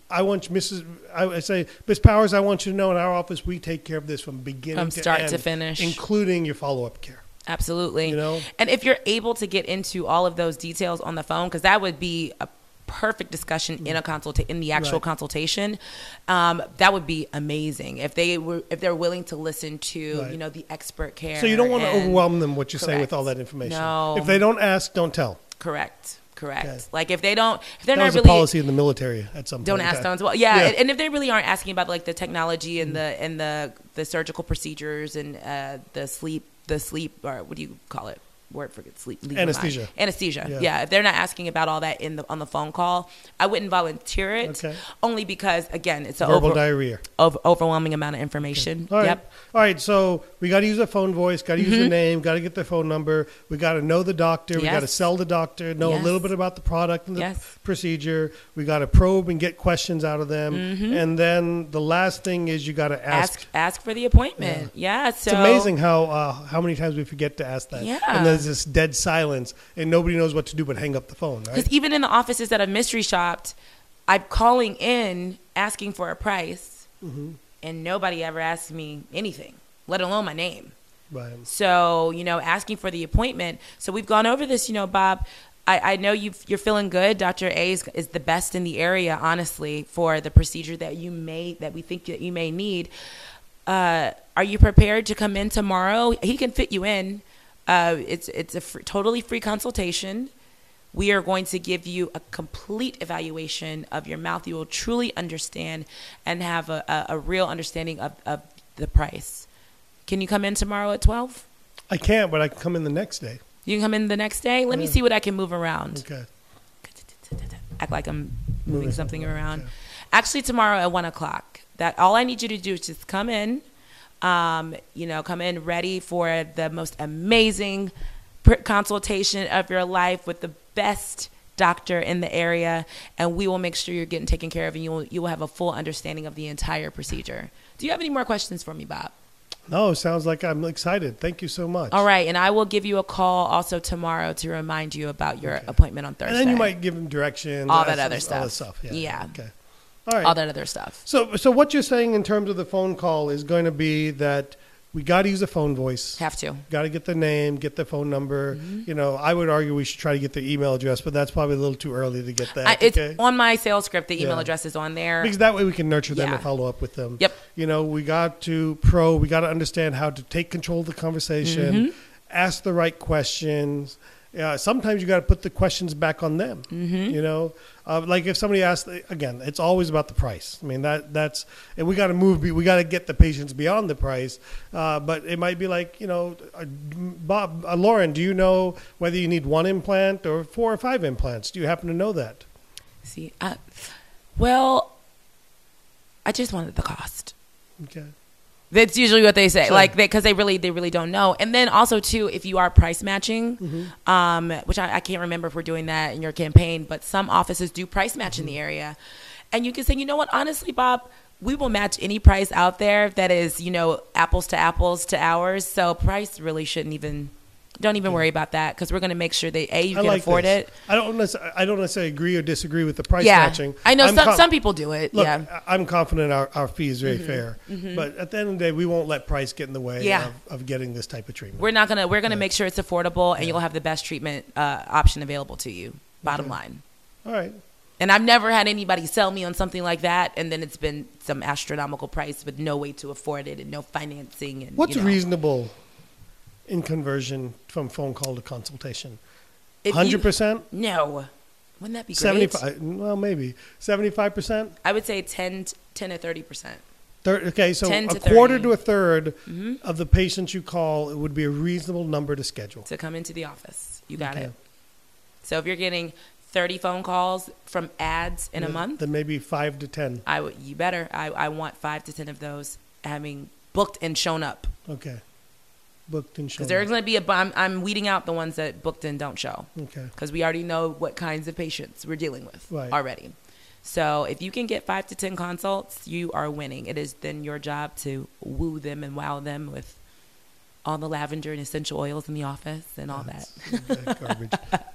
I say, Ms. Powers, I want you to know in our office, we take care of this from beginning to start end, to finish, including your follow-up care. Absolutely. And if you're able to get into all of those details on the phone, because that would be a perfect discussion in the actual consultation, that would be amazing if they're willing to listen to the expert care. So you don't want to overwhelm them what you say with all that information. No. If they don't ask, don't tell. Correct. Okay. Like if they're not was really a policy in the military at some point. Don't ask them as well. Yeah. And if they really aren't asking about like the technology and the surgical procedures and the sleep or what do you call it? Word for sleep. Anesthesia. Yeah. If they're not asking about all that on the phone call, I wouldn't volunteer it. Okay. Only because again, it's verbal diarrhea. Overwhelming amount of information. Okay. All right. Yep. All right. So we got to use a phone voice. Got to use the name. Got to get the phone number. We got to know the doctor. We got to sell the doctor. Know a little bit about the product and the procedure. We got to probe and get questions out of them. And then the last thing is you got to ask for the appointment. Yeah. So it's amazing how many times we forget to ask that. Yeah. And there's this dead silence and nobody knows what to do but hang up the phone, right? Because even in the offices that I've mystery shopped, I'm calling in asking for a price and nobody ever asks me anything, let alone my name. Right. So, asking for the appointment. So we've gone over this, Bob. I know you're feeling good. Dr. A is the best in the area, honestly, for the procedure that we think that you may need. Are you prepared to come in tomorrow? He can fit you in. It's a totally free consultation. We are going to give you a complete evaluation of your mouth. You will truly understand and have a real understanding of the price. Can you come in tomorrow at 12? I can't, but I can come in the next day. You can come in the next day? Let me see what I can move around. Okay. Act like I'm moving something around. Okay. Actually, tomorrow at 1 o'clock. That all I need you to do is just come in. Come in ready for the most amazing consultation of your life with the best doctor in the area, and we will make sure you're getting taken care of, and you will have a full understanding of the entire procedure. Do you have any more questions for me, Bob? No, sounds like I'm excited. Thank you so much. All right, and I will give you a call also tomorrow to remind you about your appointment on Thursday. And then you might give them directions. All that other stuff. All that stuff, yeah. Okay. All right. All that other stuff. So what you're saying in terms of the phone call is going to be that we got to use a phone voice. Have to. Got to get the name, get the phone number. I would argue we should try to get the email address, but that's probably a little too early to get that. It's on my sales script. The email address is on there. Because that way we can nurture them and follow up with them. Yep. We got to understand how to take control of the conversation, ask the right questions. Sometimes you got to put the questions back on them. Like if somebody asks, again, it's always about the price. I mean, that's, and we got to get the patients beyond the price. But it might be like, Bob, Lauren, do you know whether you need 1 implant or 4 or 5 implants? Do you happen to know that? See, well, I just wanted the cost. Okay. That's usually what they say, Sure. because they really don't know. And then also too, if you are price matching, which I can't remember if we're doing that in your campaign, but some offices do price match in the area, and you can say, you know what, honestly, Bob, we will match any price out there that is, apples to ours. So price really shouldn't even Don't even worry about that because we're going to make sure that you can like afford this. it. I don't necessarily agree or disagree with the price Yeah, matching. I know some people do it. Look, yeah, I'm confident our fee is very fair, but at the end of the day, we won't let price get in the way of getting this type of treatment. we're gonna make sure it's affordable and you'll have the best treatment option available to you. Bottom line. All right. And I've never had anybody sell me on something like that, and then it's been some astronomical price with no way to afford it and no financing. And What's reasonable in conversion from phone call to consultation? 100%? No. Wouldn't that be great? 75? Well, maybe 75%. I would say 10 to 30%. Okay, so 10 a to quarter 30. to a third of the patients you call, it would be a reasonable number to schedule. To come into the office. You got Okay. it. So if you're getting 30 phone calls from ads in a month, Then maybe 5 to 10. you better. I want 5 to 10 of those having booked and shown up. Okay. Booked and shown. Because there's going to be I'm weeding out the ones that booked and don't show. Okay. Because we already know what kinds of patients we're dealing with already. So if you can get 5 to 10 consults, you are winning. It is then your job to woo them and wow them with all the lavender and essential oils in the office and all that. Garbage.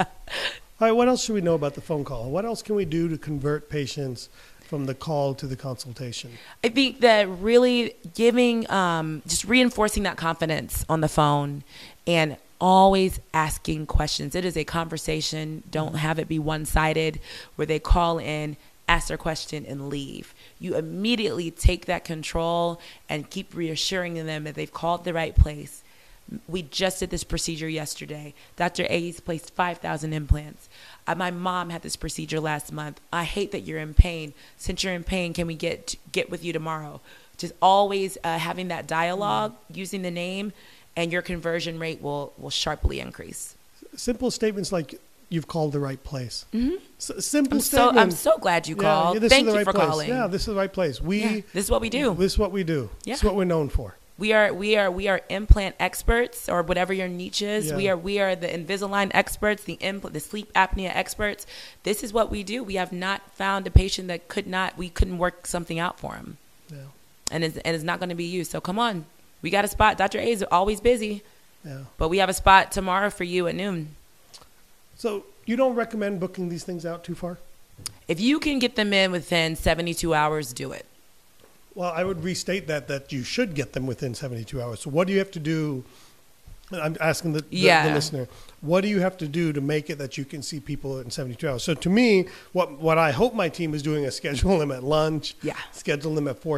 All right, what else should we know about the phone call? What else can we do to convert patients from the call to the consultation? I think that really giving, just reinforcing that confidence on the phone and always asking questions. It is a conversation. Don't have it be one-sided where they call in, ask their question, and leave. You immediately take that control and keep reassuring them that they've called the right place. We just did this procedure yesterday. Dr. A's placed 5,000 implants. My mom had this procedure last month. I hate that you're in pain. Since you're in pain, can we get with you tomorrow? Just always having that dialogue, using the name, and your conversion rate will sharply increase. Simple statements like, you've called the right place. Simple statements. I'm so glad you called. Yeah, Thank you right for place. calling. Yeah, this is the right place. This is what we do. This is what we do. Yeah. This is what we're known for. We are implant experts, or whatever your niche is. Yeah. We are the Invisalign experts, the sleep apnea experts. This is what we do. We have not found a patient that we couldn't work something out for him. Yeah. And it's not going to be you. So come on, we got a spot. Dr. A is always busy. Yeah. But we have a spot tomorrow for you at noon. So you don't recommend booking these things out too far? If you can get them in within 72 hours, do it. Well, I would restate that you should get them within 72 hours. So what do you have to do? I'm asking the listener, what do you have to do to make it that you can see people in 72 hours? So to me, what I hope my team is doing is schedule them at lunch, schedule them at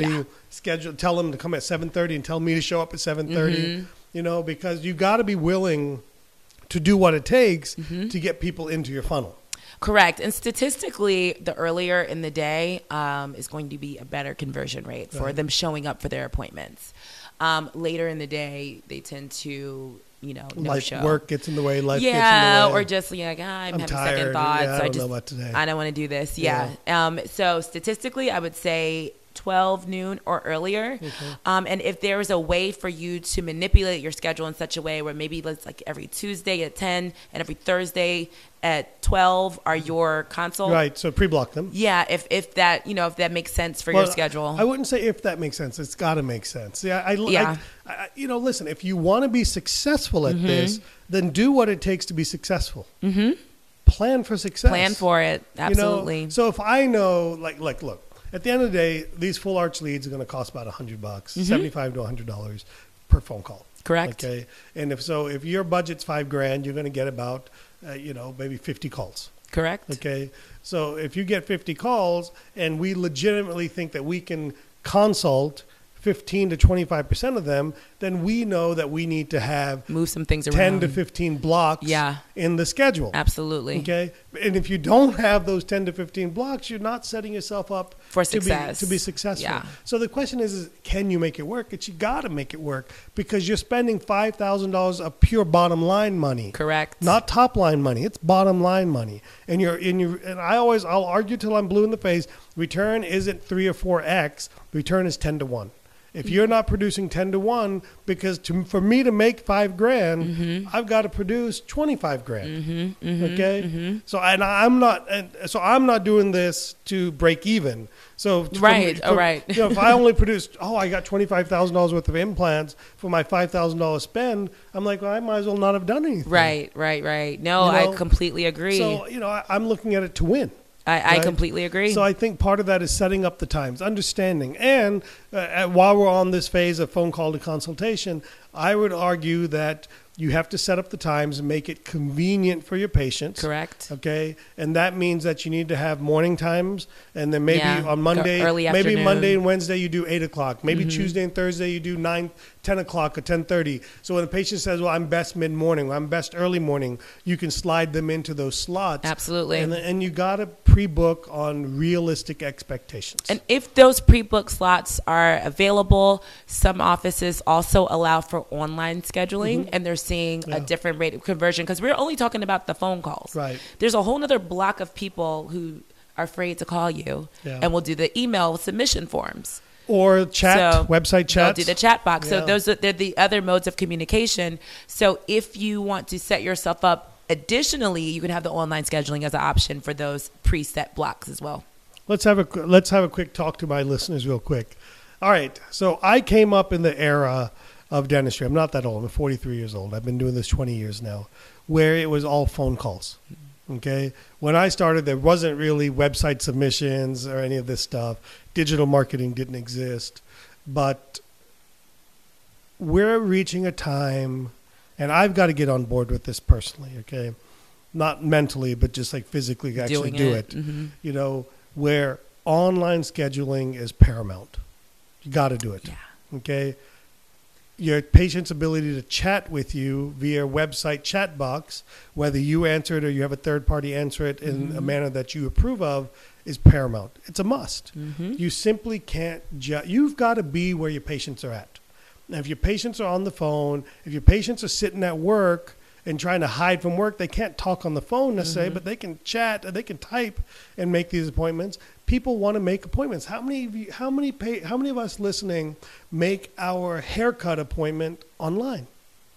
4:30, tell them to come at 7:30 and tell me to show up at 7:30, because you got to be willing to do what it takes to get people into your funnel. Correct. And statistically, the earlier in the day is going to be a better conversion rate for them showing up for their appointments. Later in the day, they tend to, no-show. Work gets in the way, life gets in the way. Or just like, I'm having tired. second thoughts. Yeah, I don't know about today. I don't want to do this. Yeah. So statistically, I would say 12 noon or earlier. Okay. And if there is a way for you to manipulate your schedule in such a way where maybe it's like every Tuesday at 10 and every Thursday at 12 are your consults. Right. So pre-block them. Yeah. If that makes sense for your schedule. I wouldn't say if that makes sense. It's got to make sense. Yeah. Listen, if you want to be successful at this, then do what it takes to be successful. Mm-hmm. Plan for success. Plan for it. Absolutely. So if I know, look, at the end of the day, these full arch leads are going to cost about $100, $75 to $100 per phone call. Correct. Okay. And if your budget's $5,000, you're going to get about, maybe 50 calls. Correct. Okay. So if you get 50 calls and we legitimately think that we can consult 15 to 25% of them, then we know that we need to move some things 10 around. 10 to 15 blocks in the schedule. Absolutely. Okay. And if you don't have those 10 to 15 blocks, you're not setting yourself up for success. To be successful. Yeah. So the question is can you make it work? You got to make it work because you're spending $5,000 of pure bottom line money. Correct. Not top line money. It's bottom line money. And I'll argue till I'm blue in the face. Return isn't 3 or 4x. Return is 10 to 1. If you're not producing 10 to 1, because for me to make $5,000, I've got to produce 25 grand. Okay. So I'm not doing this to break even. So right. If I only produced, I got $25,000 worth of implants for my $5,000 spend, I'm like, well, I might as well not have done anything. Right. No, I completely agree. So, I'm looking at it to win. I completely agree. So I think part of that is setting up the times, understanding. And while we're on this phase of phone call to consultation, I would argue that you have to set up the times and make it convenient for your patients. Correct. Okay. And that means that you need to have morning times. And then maybe on Monday, early afternoon. maybe Monday and Wednesday you do 8 o'clock. Maybe Tuesday and Thursday you do 9, 10 o'clock or 10:30. So when the patient says, well, I'm best mid-morning, I'm best early morning, you can slide them into those slots. Absolutely. And you got to pre-book on realistic expectations. And if those pre-book slots are available, some offices also allow for online scheduling, and they're seeing a different rate of conversion, because we're only talking about the phone calls. Right. There's a whole other block of people who are afraid to call you and will do the email submission forms. Or chat, website chat. They'll do the chat box. So they're the other modes of communication. So if you want to set yourself up additionally, you can have the online scheduling as an option for those preset blocks as well. Let's have a quick talk to my listeners real quick. All right. So I came up in the era of dentistry. I'm not that old. I'm 43 years old. I've been doing this 20 years now, where it was all phone calls. Okay. When I started, there wasn't really website submissions or any of this stuff. Digital marketing didn't exist, but we're reaching a time, and I've got to get on board with this personally. Okay. Not mentally, but just like physically actually do it. Where online scheduling is paramount. You got to do it. Yeah. Okay. Your patient's ability to chat with you via website chat box, whether you answer it or you have a third party answer it in a manner that you approve of, is paramount. It's a must. You simply can't you've got to be where your patients are at. Now, if your patients are on the phone, if your patients are sitting at work and trying to hide from work, they can't talk on the phone necessarily, but they can chat and they can type and make these appointments. People want to make appointments. How many of us listening make our haircut appointment online?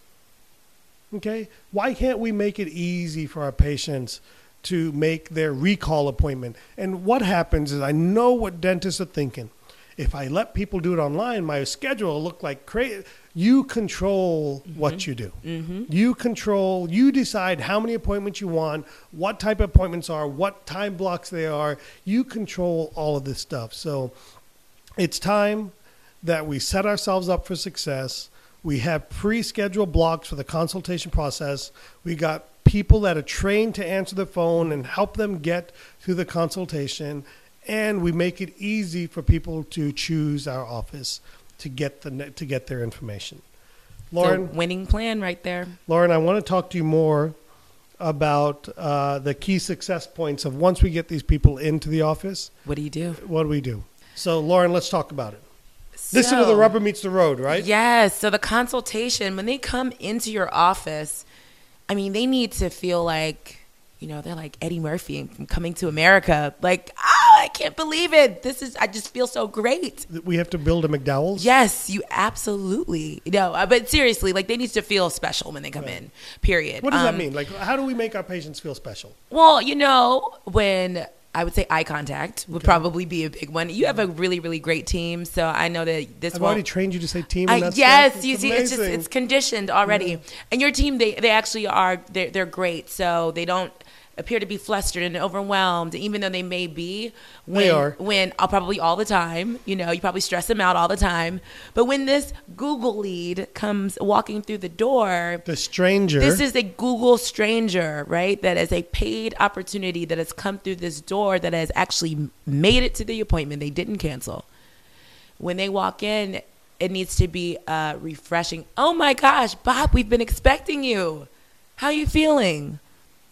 Okay, why can't we make it easy for our patients to make their recall appointment? And what happens is, I know what dentists are thinking. If I let people do it online, my schedule will look like crazy. You control what you do. You decide how many appointments you want, what type of appointments are, what time blocks they are. You control all of this stuff. So it's time that we set ourselves up for success. We have pre-scheduled blocks for the consultation process. We got people that are trained to answer the phone and help them get through the consultation. And we make it easy for people to choose our office to get their information. Lauren, so winning plan right there. Lauren, I want to talk to you more about the key success points of once we get these people into the office. What do you do? What do we do? So, Lauren, let's talk about it. This is where the rubber meets the road, right? Yes. So the consultation, when they come into your office, I mean, they need to feel like, they're like Eddie Murphy from Coming to America. Like, I can't believe it. I just feel so great. We have to build a McDowell's? Yes, you absolutely. But seriously, like, they need to feel special when they come in, period. What does that mean? Like, how do we make our patients feel special? Well, when I would say eye contact would probably be a big one. You have a really, really great team, so I know that I've already trained you to say team. Yes, you see, it's conditioned already. Yeah. And your team, they actually are. They're great, so they don't appear to be flustered and overwhelmed, even though they may be. When probably all the time, you probably stress them out all the time. But when this Google lead comes walking through the door, the stranger, this is a Google stranger, right? That is a paid opportunity that has come through this door that has actually made it to the appointment. They didn't cancel. When they walk in, it needs to be refreshing. Oh my gosh, Bob, we've been expecting you. How are you feeling?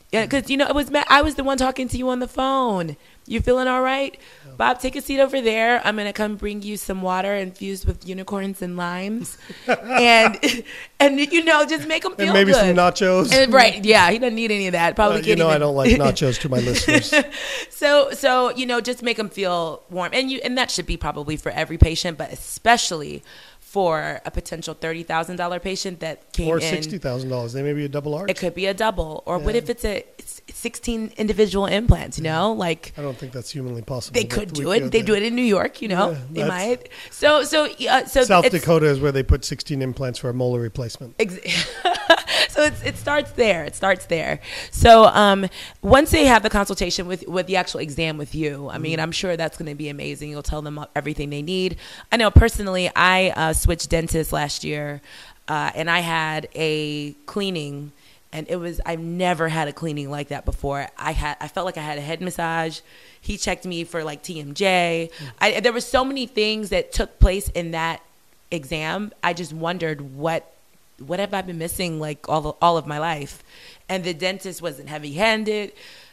Yeah, because, it was I was the one talking to you on the phone. You feeling all right? Yeah. Bob, take a seat over there. I'm going to come bring you some water infused with unicorns and limes. and just make him feel good. And maybe some nachos. And, right, yeah, he doesn't need any of that. Probably can't even. I don't like nachos to my listeners. So just make him feel warm. And that should be probably for every patient, but especially for a potential $30,000 patient that came or in. Or $60,000. They may be a double arch. It could be a double. Or what if it's 16 individual implants, I don't think that's humanly possible. They could do it. They do it in New York, they might. So South Dakota is where they put 16 implants for a molar replacement. So it starts there. It starts there. So once they have the consultation with the actual exam with you, I mean, I'm sure that's going to be amazing. You'll tell them everything they need. I know personally, I switched dentists last year, and I had a cleaning. And I've never had a cleaning like that before. I felt like I had a head massage. He checked me for like TMJ. There were so many things that took place in that exam. I just wondered what have I been missing like all of my life? And the dentist wasn't heavy-handed.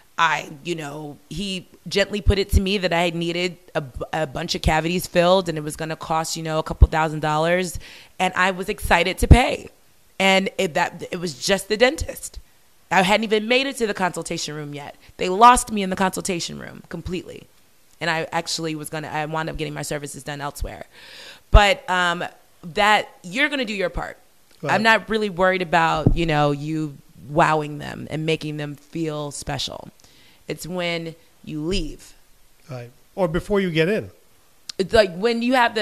He gently put it to me that I needed a bunch of cavities filled, and it was going to cost, a couple $1,000s. And I was excited to pay. And it was just the dentist. I hadn't even made it to the consultation room yet. They lost me in the consultation room completely. And I actually I wound up getting my services done elsewhere. But that you're going to do your part. Right. I'm not really worried about, you wowing them and making them feel special. It's when you leave. Right. Or before you get in. It's like when do you have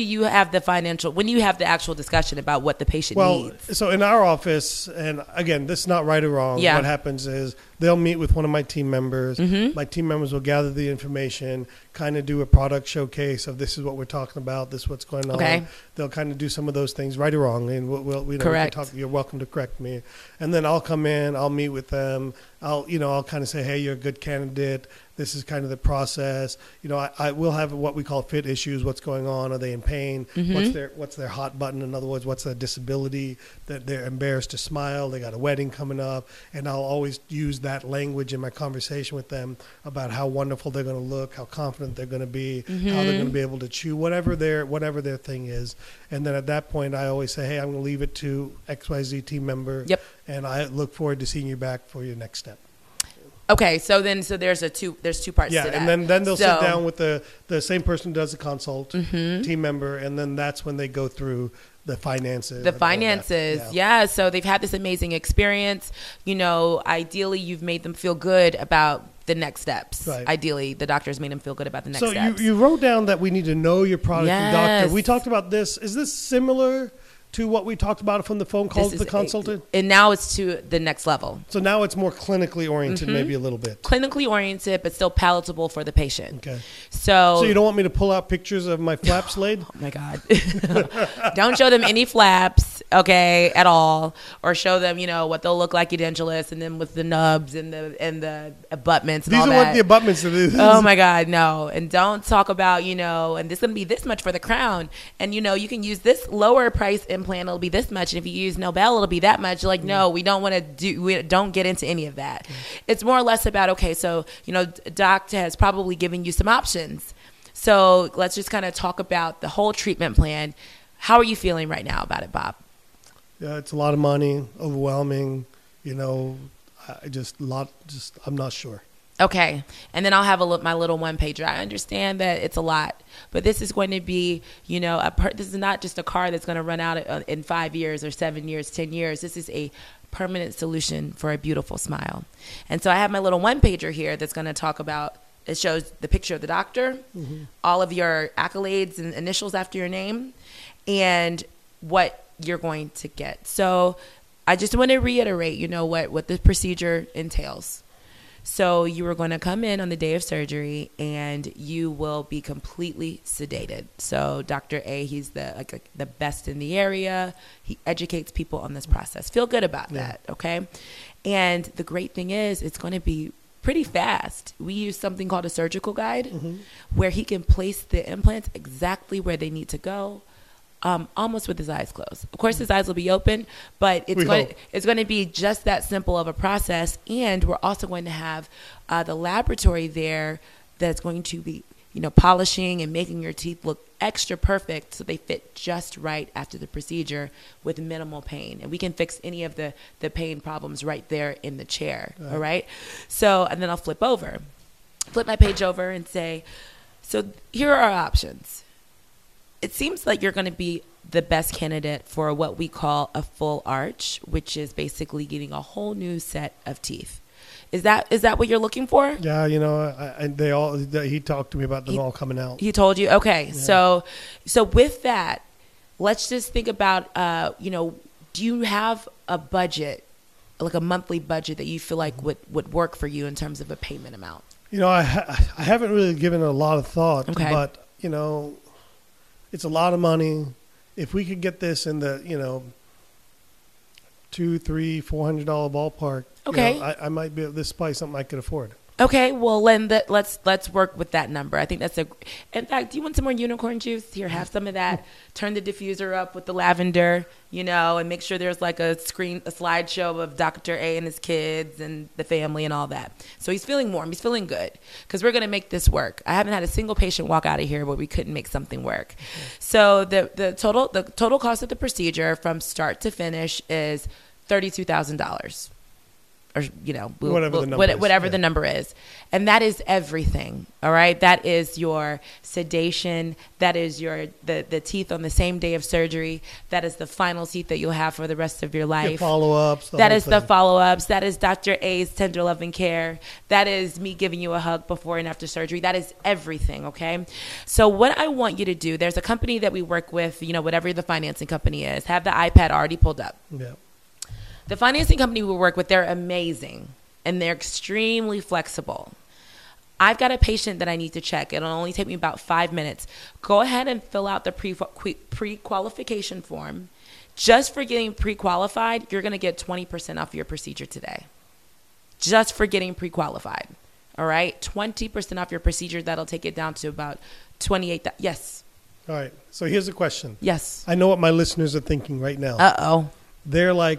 the actual discussion about what the patient needs? So in our office, and again, this is not right or wrong. Yeah. What happens is they'll meet with one of my team members. Mm-hmm. My team members will gather the information, kind of do a product showcase of this is what we're talking about, this is what's going on. Okay. They'll kind of do some of those things, right or wrong, and correct. You're welcome to correct me. And then I'll come in, I'll meet with them. I'll kind of say, hey, you're a good candidate. This is kind of the process. I will have what we call fit issues. What's going on? Are they in pain? Mm-hmm. What's their hot button? In other words, what's their disability that they're embarrassed to smile? They got a wedding coming up, and I'll always use that language in my conversation with them about how wonderful they're going to look, how confident they're going to be, mm-hmm. how they're going to be able to chew whatever their thing is. And then at that point, I always say, hey, I'm going to leave it to XYZ team member. Yep. And I look forward to seeing you back for your next step. Okay, so there's two parts to that. Yeah, and then they'll sit down with the same person who does the consult, mm-hmm. team member, and then that's when they go through the finances. Yeah. So they've had this amazing experience. Ideally, you've made them feel good about the next steps. Right. Ideally, the doctors made them feel good about the next steps. So you wrote down that we need to know your product and doctor. We talked about this. Is this similar to what we talked about from the phone call to the consultant? And now it's to the next level. So now it's more clinically oriented, mm-hmm. maybe a little bit. Clinically oriented, but still palatable for the patient. Okay. So you don't want me to pull out pictures of my flaps laid? Oh, my God. Don't show them any flaps, okay, at all. Or show them, what they'll look like edentulous, and then with the nubs and the abutments and all that. These are what the abutments are. Oh, my God, no. And don't talk about, and this is going to be this much for the crown. And, you can use this lower price implant, it'll be this much, and if you use Nobel, it'll be that much. Like, no, we don't get into any of that. It's more or less about, okay, so doc has probably given you some options, so let's just kind of talk about the whole treatment plan. How are you feeling right now about it, Bob? Yeah, it's a lot of money, overwhelming, I'm not sure. Okay. And then I'll have my little one pager. I understand that it's a lot, but this is going to be, this is not just a car that's going to run out in 5 years or 7 years, 10 years. This is a permanent solution for a beautiful smile. And so I have my little one pager here that's going to talk about, it shows the picture of the doctor, mm-hmm. all of your accolades and initials after your name, and what you're going to get. So I just want to reiterate, what the procedure entails. So you are going to come in on the day of surgery, and you will be completely sedated. So Dr. A, he's the best in the area. He educates people on this process. Feel good about that, okay? And the great thing is it's going to be pretty fast. We use something called a surgical guide, mm-hmm. where he can place the implants exactly where they need to go, almost with his eyes closed. Of course, his eyes will be open, but it's going to be just that simple of a process. And we're also going to have the laboratory there that's going to be, polishing and making your teeth look extra perfect so they fit just right after the procedure with minimal pain. And we can fix any of the pain problems right there in the chair. All right. So, and then I'll flip my page over and say, so here are our options. It seems like you're going to be the best candidate for what we call a full arch, which is basically getting a whole new set of teeth. Is that what you're looking for? Yeah, he talked to me about them all coming out. He told you? Okay. Yeah. So with that, let's just think about, do you have a budget, like a monthly budget that you feel like would work for you in terms of a payment amount? I haven't really given it a lot of thought, but, it's a lot of money. If we could get this in the, $200, $300, $400 ballpark, okay, I might be. This is probably something I could afford. Okay, well then let's work with that number. I think that's in fact, do you want some more unicorn juice? Here, have some of that. Turn the diffuser up with the lavender, and make sure there's like a slideshow of Dr. A and his kids and the family and all that. So he's feeling warm. He's feeling good because we're going to make this work. I haven't had a single patient walk out of here where we couldn't make something work. Okay. So the total cost of the procedure from start to finish is $32,000. Or whatever the number is, and that is everything. All right, that is your sedation. That is the teeth on the same day of surgery. That is the final teeth that you'll have for the rest of your life. Follow-ups. The follow-ups. That is Dr. A's tender loving care. That is me giving you a hug before and after surgery. That is everything. Okay, so what I want you to do, there's a company that we work with. Whatever the financing company is, have the iPad already pulled up. Yeah. The financing company we work with, they're amazing, and they're extremely flexible. I've got a patient that I need to check. It'll only take me about 5 minutes. Go ahead and fill out the pre-qualification form. Just for getting pre-qualified, you're going to get 20% off your procedure today. Just for getting pre-qualified. All right? 20% off your procedure. That'll take it down to about $28. Yes. All right. So here's a question. Yes. I know what my listeners are thinking right now. Uh-oh. They're like,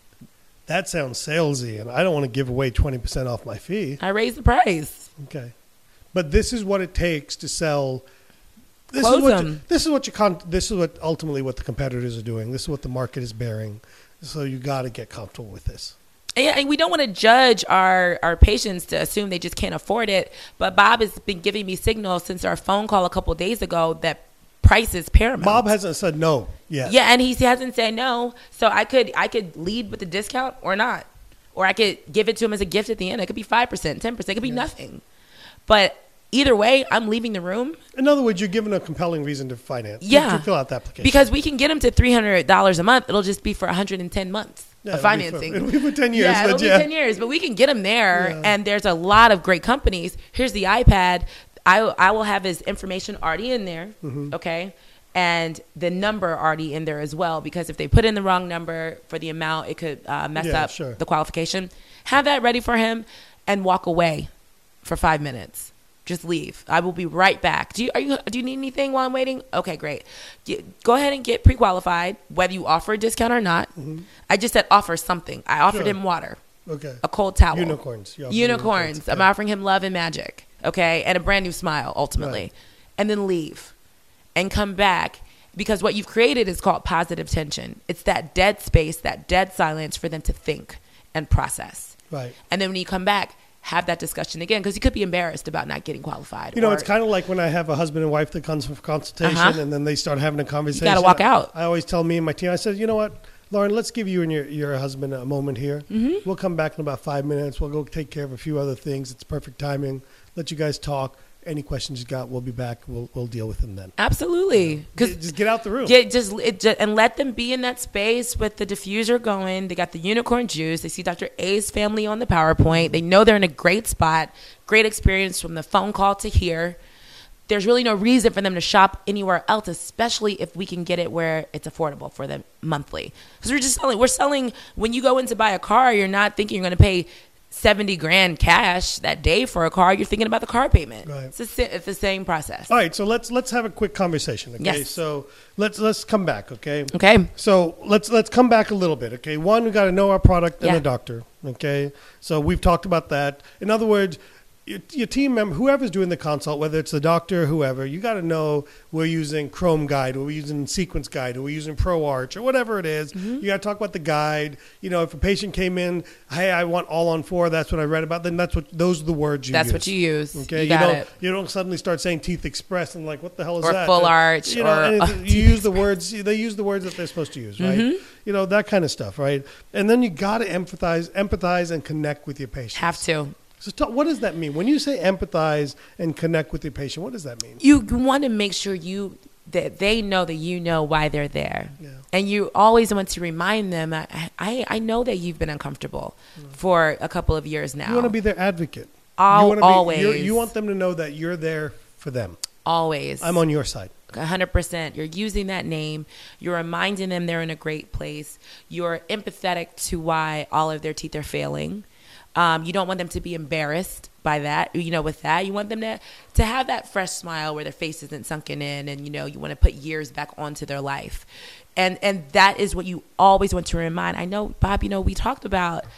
that sounds salesy, and I don't want to give away 20% off my fee. I raised the price. Okay. But this is what it takes to sell. This is what ultimately what the competitors are doing. This is what the market is bearing. So you got to get comfortable with this. And we don't want to judge our patients to assume they just can't afford it. But Bob has been giving me signals since our phone call a couple of days ago that price is paramount. Bob hasn't said no yet. Yeah, and he hasn't said no. So I could lead with the discount or not. Or I could give it to him as a gift at the end. It could be 5%, 10%. It could be nothing. But either way, I'm leaving the room. In other words, you're given a compelling reason to finance. Yeah. To fill out the application. Because we can get him to $300 a month. It'll just be for 110 months of financing. It'll be for 10 years. Yeah, it'll be 10 years. But we can get him there. Yeah. And there's a lot of great companies. Here's the iPad. I will have his information already in there. Mm-hmm. Okay. And the number already in there as well, because if they put in the wrong number for the amount, it could mess up the qualification. Have that ready for him and walk away for 5 minutes. Just leave. I will be right back. Do you need anything while I'm waiting? Okay, great. Go ahead and get pre-qualified, whether you offer a discount or not. Mm-hmm. I just said offer something. I offered him water. Okay. A cold towel. Unicorns. Unicorns. I'm offering him love and magic. Okay, and a brand new smile ultimately, right. And then leave. And come back, because what you've created is called positive tension. It's that dead space, that dead silence for them to think and process. Right. And then when you come back, have that discussion again, because you could be embarrassed about not getting qualified. It's kind of like when I have a husband and wife that comes for consultation, and then they start having a conversation. You got to walk out. I always tell me and my team, I said, you know what, Lauren, let's give you and your husband a moment here. Mm-hmm. We'll come back in about 5 minutes. We'll go take care of a few other things. It's perfect timing. Let you guys talk. Any questions you got, we'll be back. We'll deal with them then. Absolutely. Just get out the room. And let them be in that space with the diffuser going. They got the unicorn juice. They see Dr. A's family on the PowerPoint. They know they're in a great spot. Great experience from the phone call to here. There's really no reason for them to shop anywhere else, especially if we can get it where it's affordable for them monthly. Because we're selling. When you go in to buy a car, you're not thinking you're going to pay $70 grand cash that day for a car, you're thinking about the car payment. Right. It's the same process. All right, so let's have a quick conversation. Okay, Yes. so let's come back. Okay. Okay. So let's come back a little bit. Okay, one, we got to know our product and Yeah. the doctor. Okay, so we've talked about that. In other words, your team member, whoever's doing the consult, whether it's the doctor or whoever, you got to know we're using Chrome Guide, or we're using Sequence Guide, or we're using ProArch, or whatever it is. Mm-hmm. You got to talk about the guide. You know, if a patient came in, hey, I want all on 4, that's what I read about, then those are the words you use. That's what you use. Okay, You got it. You don't suddenly start saying Teeth Express and like, what the hell is Or that? Full Arch, You know, or anything. You use the words. They use the words that they're supposed to use, right? Mm-hmm. You know, that kind of stuff, right? And then you got to empathize, and connect with your patient. Have to. So, what does that mean when you say empathize and connect with your patient? What does that mean? You want to make sure that they know that you know why they're there. Yeah. And you always want to remind them, I know that you've been uncomfortable for a couple of years now. You want to be their advocate. Always. You want them to know that you're there for them. Always. I'm on your side. 100%. You're using that name. You're reminding them they're in a great place. You're empathetic to why all of their teeth are failing. You don't want them to be embarrassed by that. You know, with that, you want them to have that fresh smile where their face isn't sunken in, and you want to put years back onto their life, and that is what you always want to remind. I know, Bob. We talked about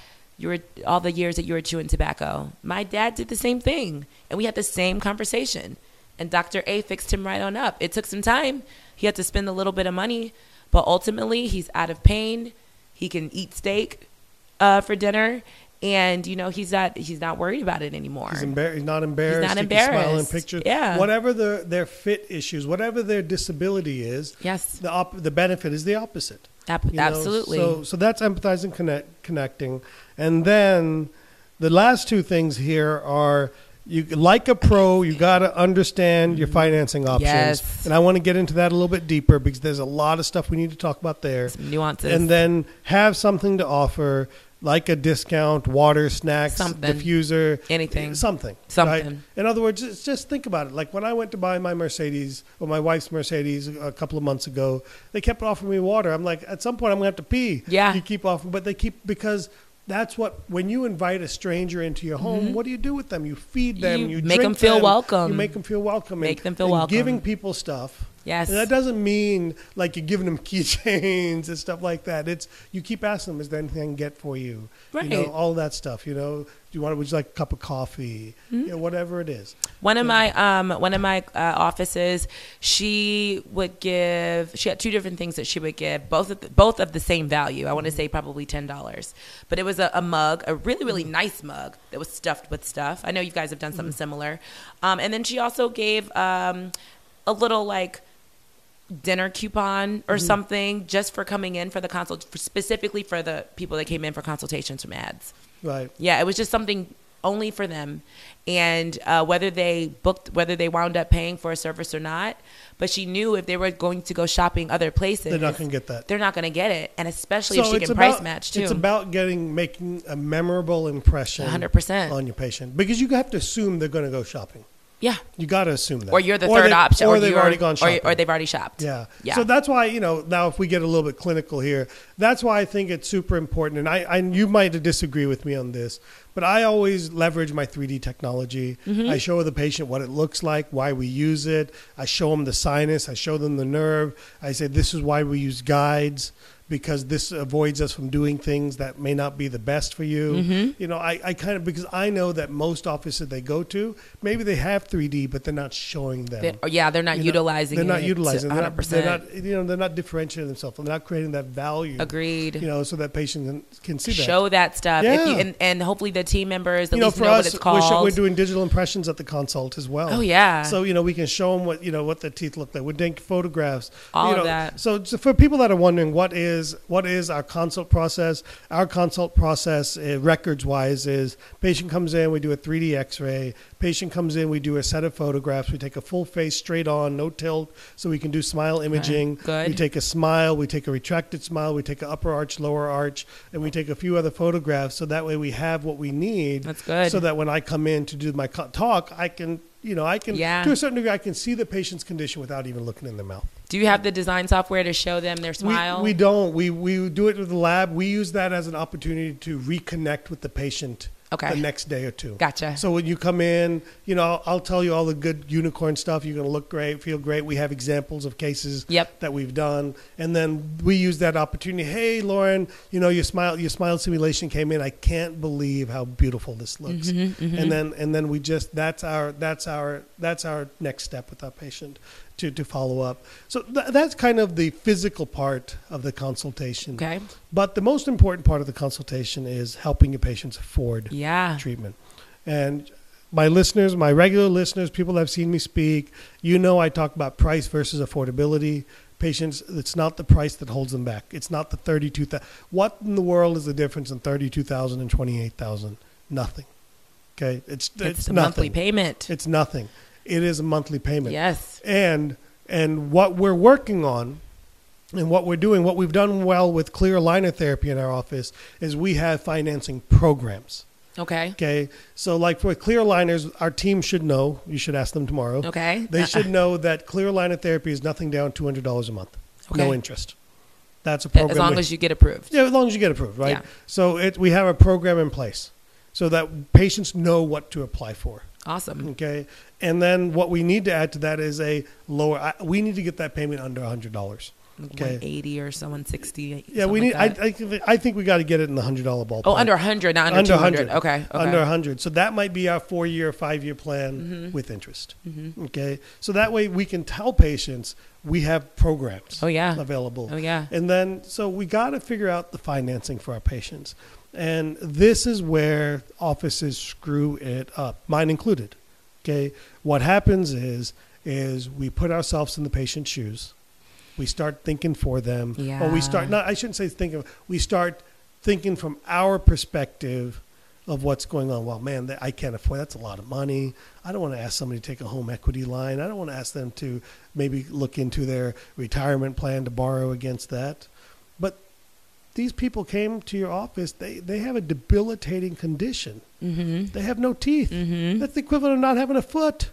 all the years that you were chewing tobacco. My dad did the same thing, and we had the same conversation. And Dr. A fixed him right on up. It took some time. He had to spend a little bit of money, but ultimately he's out of pain. He can eat steak for dinner. And he's not worried about it anymore. He's not embarrassed. He's not He embarrassed. can smile in pictures. Yeah. Whatever their fit issues, whatever their disability is. Yes. The benefit is the opposite. Absolutely. So that's empathizing, connecting, and then the last two things here are. You like a pro, you got to understand your financing options. Yes. And I want to get into that a little bit deeper because there's a lot of stuff we need to talk about there. Some nuances. And then have something to offer, like a discount, water, snacks, Something. diffuser. Anything. Something. Something. Right? In other words, just think about it. Like when I went to buy my Mercedes, or my wife's Mercedes a couple of months ago, they kept offering me water. I'm like, at some point I'm going to have to pee. Yeah. You keep offering, but they keep, because that's what, when you invite a stranger into your home, what do you do with them? You feed them, you make drink them feel welcome. You make them feel welcome. Make them feel and welcome. Giving people stuff. Yes. And that doesn't mean like you're giving them keychains and stuff like that. It's, you keep asking them, is there anything I can get for you? Right. All that stuff, would you like a cup of coffee? Whatever it is. One of my offices, she had two different things that she would give, both of the same value. I want to say probably $10, but it was a mug, a really, really nice mug that was stuffed with stuff. I know you guys have done something similar. And then she also gave a little like dinner coupon or something just for coming in for the consult, specifically for the people that came in for consultations from ads. Right. Yeah, it was just something only for them, and whether they wound up paying for a service or not. But she knew if they were going to go shopping other places, They're not going to get that. They're not going to get it, and especially if she it's can price match too. It's about making a memorable impression 100%. on your patient, because you have to assume they're going to go shopping. Yeah. You got to assume that. Or you're the third option. Or they've already gone shopping. Or they've already shopped. Yeah. Yeah. So that's why, now if we get a little bit clinical here, that's why I think it's super important. And you might disagree with me on this, but I always leverage my 3D technology. I show the patient what it looks like, why we use it. I show them the sinus. I show them the nerve. I say, this is why we use guides, because this avoids us from doing things that may not be the best for you. I kind of, because I know that most offices they go to, maybe they have 3D, but they're not showing them. They're not utilizing it. They're not utilizing it. 100%. They're not differentiating themselves. They're not creating that value. Agreed. So that patient can see that. Show that stuff. Yeah. And hopefully the team members at least for know us, what it's called. we're doing digital impressions at the consult as well. Oh, yeah. So, we can show them what the teeth look like. We're doing photographs. All of that. So for people that are wondering, what is our consult process? Our consult process, records-wise, is patient comes in, we do a 3D x-ray. Patient comes in, we do a set of photographs. We take a full face straight on, no tilt, so we can do smile imaging. Good. We take a smile, we take a retracted smile, we take an upper arch, lower arch, and we take a few other photographs, so that way we have what we need. That's good. So that when I come in to do my talk, I can, to a certain degree, I can see the patient's condition without even looking in their mouth. Do you have the design software to show them their smile? We don't. We do it with the lab. We use that as an opportunity to reconnect with the patient Okay. the next day or two. Gotcha. So when you come in, I'll tell you all the good unicorn stuff. You're going to look great, feel great. We have examples of cases that we've done. And then we use that opportunity. Hey, Lauren, your smile simulation came in. I can't believe how beautiful this looks. And then we just, that's our next step with our patient to follow up. So that's kind of the physical part of the consultation. Okay. But the most important part of the consultation is helping your patients afford treatment. And my listeners, my regular listeners, people that have seen me speak, I talk about price versus affordability. Patients, it's not the price that holds them back. It's not the $32,000. What in the world is the difference in $32,000 and $28,000? Nothing. Okay, it's the nothing. Monthly payment. It's nothing. It is a monthly payment. Yes. And what we're working on and what we're doing, what we've done well with clear aligner therapy in our office is we have financing programs. Okay. Okay. So like for clear aligners, our team should know, you should ask them tomorrow. Okay. They should know that clear aligner therapy is nothing down $200 a month. Okay. No interest. That's a program. As long as you get approved. Yeah, as long as you get approved, right? Yeah. So we have a program in place so that patients know what to apply for. Awesome. Okay. And then what we need to add to that is we need to get that payment under $100. Okay. 180 or so, 160. Yeah, we need. I think we got to get it in the $100 ballpark. Oh, under 100, not under 200. Okay. Under 100. So that might be our 4-year, 5-year plan with interest. Okay. So that way we can tell patients we have programs. Available. Oh yeah. And then so we got to figure out the financing for our patients, and this is where offices screw it up, mine included. Okay. What happens is we put ourselves in the patient's shoes. We start thinking for them. Yeah. Or we start thinking from our perspective of what's going on. Well, man, I can't afford, that's a lot of money. I don't want to ask somebody to take a home equity line. I don't want to ask them to maybe look into their retirement plan to borrow against that. But these people came to your office, they have a debilitating condition. They have no teeth. That's the equivalent of not having a foot.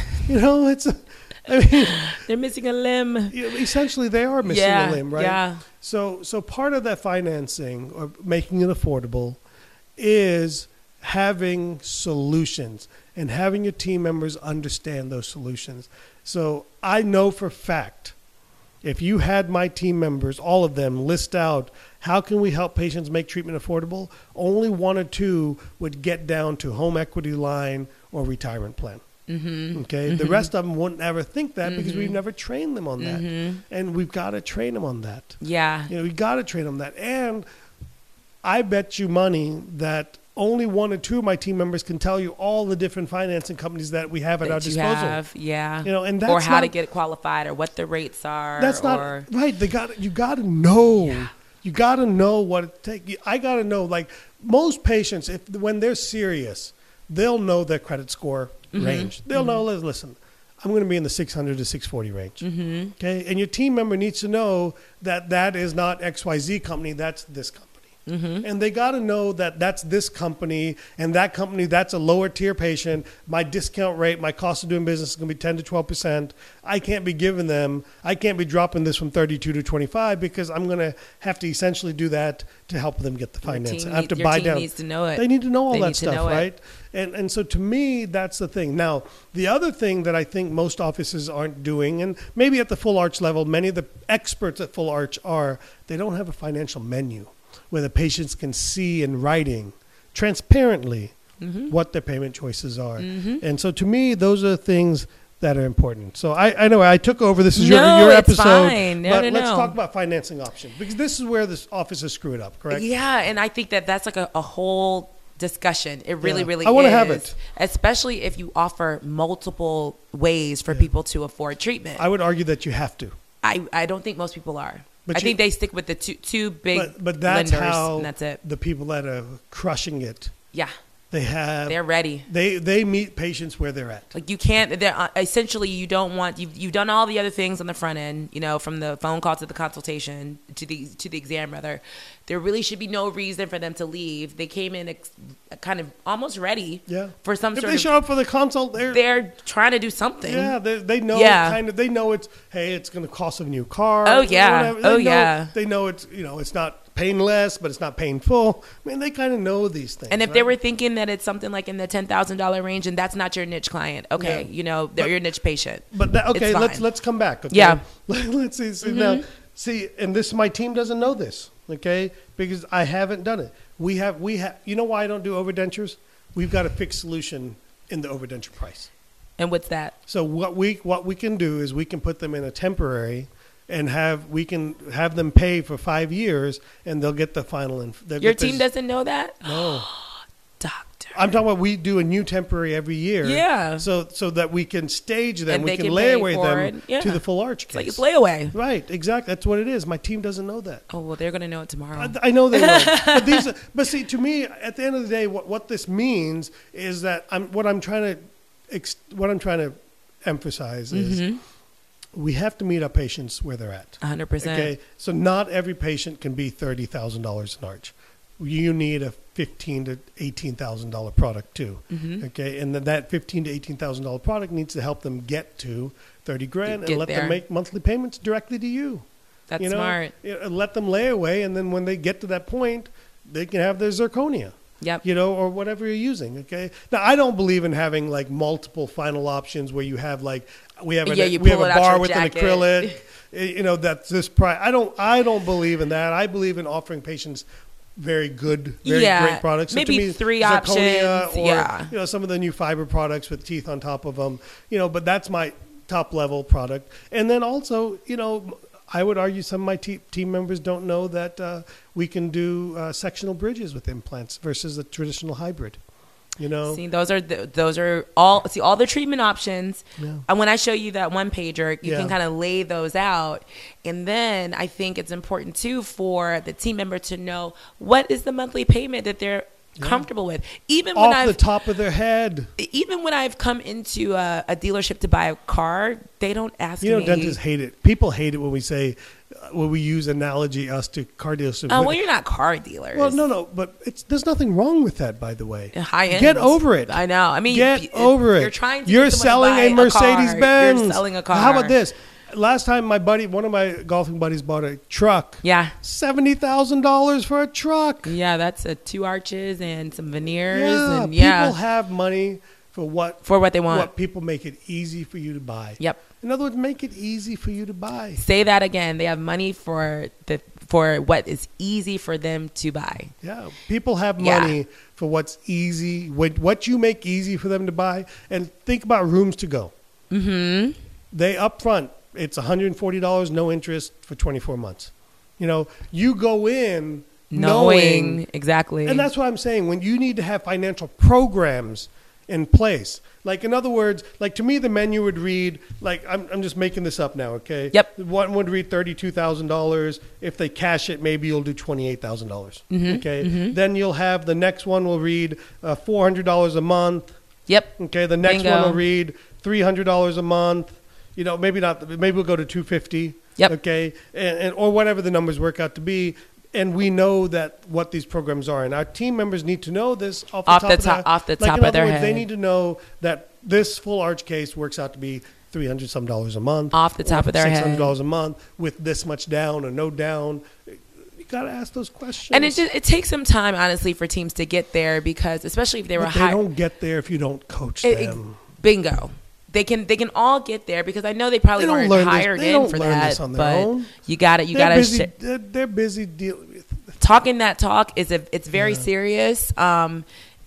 They're missing a limb. Essentially, they are missing a limb, right? Yeah. So part of that financing or making it affordable is having solutions and having your team members understand those solutions. So I know for a fact, if you had my team members, all of them, list out how can we help patients make treatment affordable, only 1 or 2 would get down to home equity line or retirement plan. Okay. The rest of them wouldn't ever think that because we've never trained them on that. And we've got to train them on that. Yeah. We've got to train them on that. And I bet you money that only 1 or 2 of my team members can tell you all the different financing companies that we have at our disposal. And that's or how to get qualified or what the rates are. That's not right. You got to know. Yeah. You got to know what it takes. I got to know, like most patients, when they're serious, they'll know their credit score range. They'll know, listen, I'm going to be in the 600 to 640 range. Okay. And your team member needs to know that is not XYZ company. That's this company. And they got to know that that's this company and that company, that's a lower tier patient. My discount rate, my cost of doing business is going to be 10 to 12%. I can't be dropping this from 32 to 25 because I'm going to have to essentially do that to help them get the financing. I have to buy down. Your team needs to know it. They need to know all that stuff, right? And so to me, that's the thing. Now, the other thing that I think most offices aren't doing, and maybe at the Full Arch level, many of the experts at Full Arch they don't have a financial menu where the patients can see in writing transparently what their payment choices are. And so to me, those are the things that are important. So I know I took over. This is your episode. Fine. But let's talk about financing options because this is where this office is screwed up, correct? Yeah, and I think that's like a whole discussion. It really is. I want to have it. Especially if you offer multiple ways for people to afford treatment. I would argue that you have to. I don't think most people are. But I think they stick with the two big but that's lenders, how and that's it. The people that are crushing it. Yeah. They're ready. They meet patients where they're at. Like you can't. They're essentially you don't want you've done all the other things on the front end. From the phone call to the consultation to the exam rather. There really should be no reason for them to leave. They came in kind of almost ready for some sort of... If they show up for the consult, they're trying to do something. Yeah, they know they know it's going to cost a new car. Oh, yeah. They know it's, it's not painless, but it's not painful. I mean, they kind of know these things. And if they were thinking that it's something like in the $10,000 range, and that's not your niche client, okay, they're your niche patient. But let's come back. Okay? Yeah. Let's see now. See, and my team doesn't know this, okay? Because I haven't done it. We have. You know why I don't do overdentures? We've got a fixed solution in the overdenture price. And what's that? So what we can do is we can put them in a temporary, and we can have them pay for 5 years, and they'll get the final. Your team doesn't know that? No. Doctor. I'm talking about we do a new temporary every year. Yeah. So that we can stage them, And we they can can lay pay away for them it. Yeah. to the full arch case. Like it's layaway. Right, exactly. That's what it is. My team doesn't know that. Oh, well, they're going to know it tomorrow. I know they will. But see, to me, at the end of the day, what this means is that what I'm trying to emphasize is we have to meet our patients where they're at. 100%. Okay, so not every patient can be $30,000 an arch. You need a $15,000 to $18,000 product too. Okay, and that $15,000 to $18,000 product needs to help them get to $30,000 and let them make monthly payments directly to you. That's smart. Let them lay away, and then when they get to that point, they can have their zirconia. Yep. Or whatever you're using. Okay. Now, I don't believe in having like multiple final options where you have like we have a bar with an acrylic. That's this price. I don't believe in that. I believe in offering patients very good, great products. So maybe to me, 3 zirconia options. Or some of the new fiber products with teeth on top of them. But that's my top level product. And then also, I would argue some of my team members don't know that we can do sectional bridges with implants versus the traditional hybrid. See, those are all the treatment options. Yeah. And when I show you that one pager, you can kind of lay those out. And then I think it's important too for the team member to know what is the monthly payment that they're comfortable with. Even when off the top of their head. Even when I've come into a dealership to buy a car, they don't ask me. Dentists hate it. People hate it when we say, when we use analogy us to car dealerships. Oh, well, you're not car dealers. Well, no, but there's nothing wrong with that, by the way. High end. Get over it. I know. I mean, get over it. You're trying to. You're selling a Mercedes Benz. You're selling a car. How about this? Last time one of my golfing buddies bought a truck. Yeah. $70,000 for a truck. Yeah, that's 2 arches and some veneers. Yeah, and people have money for what they want. What people make it easy for you to buy. Yep. In other words, make it easy for you to buy. Say that again. They have money for what is easy for them to buy. Yeah, people have money for what's easy, what you make easy for them to buy. And think about rooms to go. Mm-hmm. They up front, it's $140, no interest for 24 months. You go in knowing exactly. And that's what I'm saying. When you need to have financial programs in place. Like, in other words, like to me, the menu would read, like, I'm just making this up now, okay? Yep. One would read $32,000. If they cash it, maybe you'll do $28,000. Okay? Mm-hmm. Then you'll have, the next one will read $400 a month. Yep. Okay, the next Bingo. one will read $300 a month. Maybe not, maybe we'll go to $250. Yep. Okay, and or whatever the numbers work out to be. And we know that what these programs are, and our team members need to know this off the top of their head. They need to know that this full arch case works out to be $300 some a month, off the top of their head, $600 a month with this much down or no down. You got to ask those questions. And it takes some time, honestly, for teams to get there, because especially if they were they don't get there if you don't coach them. Bingo. They can all get there, because I know they probably weren't hired in for that. But you got it. They're busy dealing with talking that talk. It's very serious. And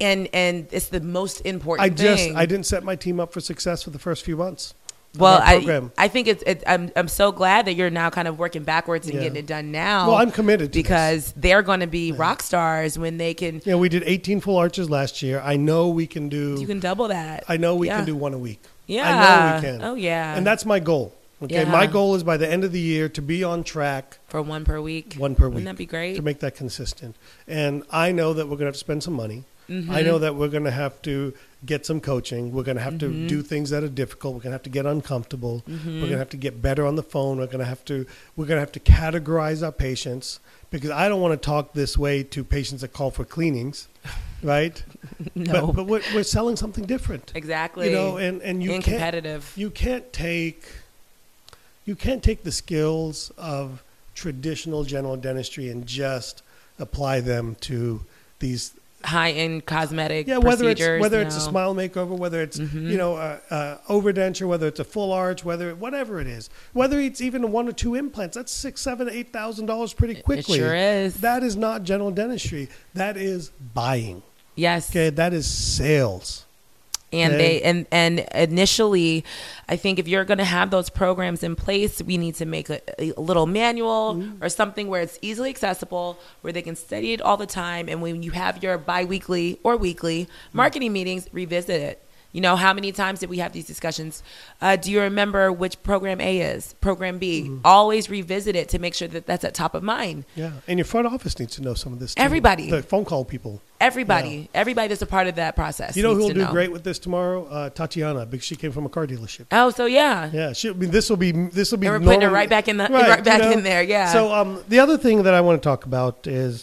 it's the most important thing. I didn't set my team up for success for the first few months. Well, I think I'm so glad that you're now kind of working backwards and getting it done now. Well, I'm committed to because they're going to be rock stars when they can. Yeah, we did 18 full arches last year. I know we can do. You can double that. I know we can do 1 a week. Yeah, I know we can. Oh yeah, and that's my goal. Okay, my goal is by the end of the year to be on track for 1 per week. 1 per week. Wouldn't that be great? To make that consistent. And I know that we're going to have to spend some money. Mm-hmm. I know that we're going to have to get some coaching. We're going to have to do things that are difficult. We're going to have to get uncomfortable. Mm-hmm. We're going to have to get better on the phone. We're going to have to categorize our patients, because I don't want to talk this way to patients that call for cleanings, right? No, but we're selling something different. Exactly. And you competitive. You can't take the skills of traditional general dentistry and just apply them to these high-end cosmetic whether procedures. Whether it's a smile makeover, whether it's overdenture, whether it's a full arch, whatever it is, whether it's even 1 or 2 implants, that's $6,000, $8,000 pretty quickly. It sure is. That is not general dentistry. That is buying. Yes. Okay, that is sales. And okay. and initially, I think if you're going to have those programs in place, we need to make a little manual or something where it's easily accessible, where they can study it all the time. And when you have your biweekly or weekly marketing meetings, revisit it. You know, how many times did we have these discussions? Do you remember which program A is? Program B? Always revisit it to make sure that that's at top of mind. Yeah, and your front office needs to know some of this too. Everybody. The phone call people. Everybody that's a part of that process. You know who will do great with this tomorrow? Tatiana, because she came from a car dealership. Oh, so yeah. Yeah, this will be. And we're putting it right back in in there. Yeah. So the other thing that I want to talk about is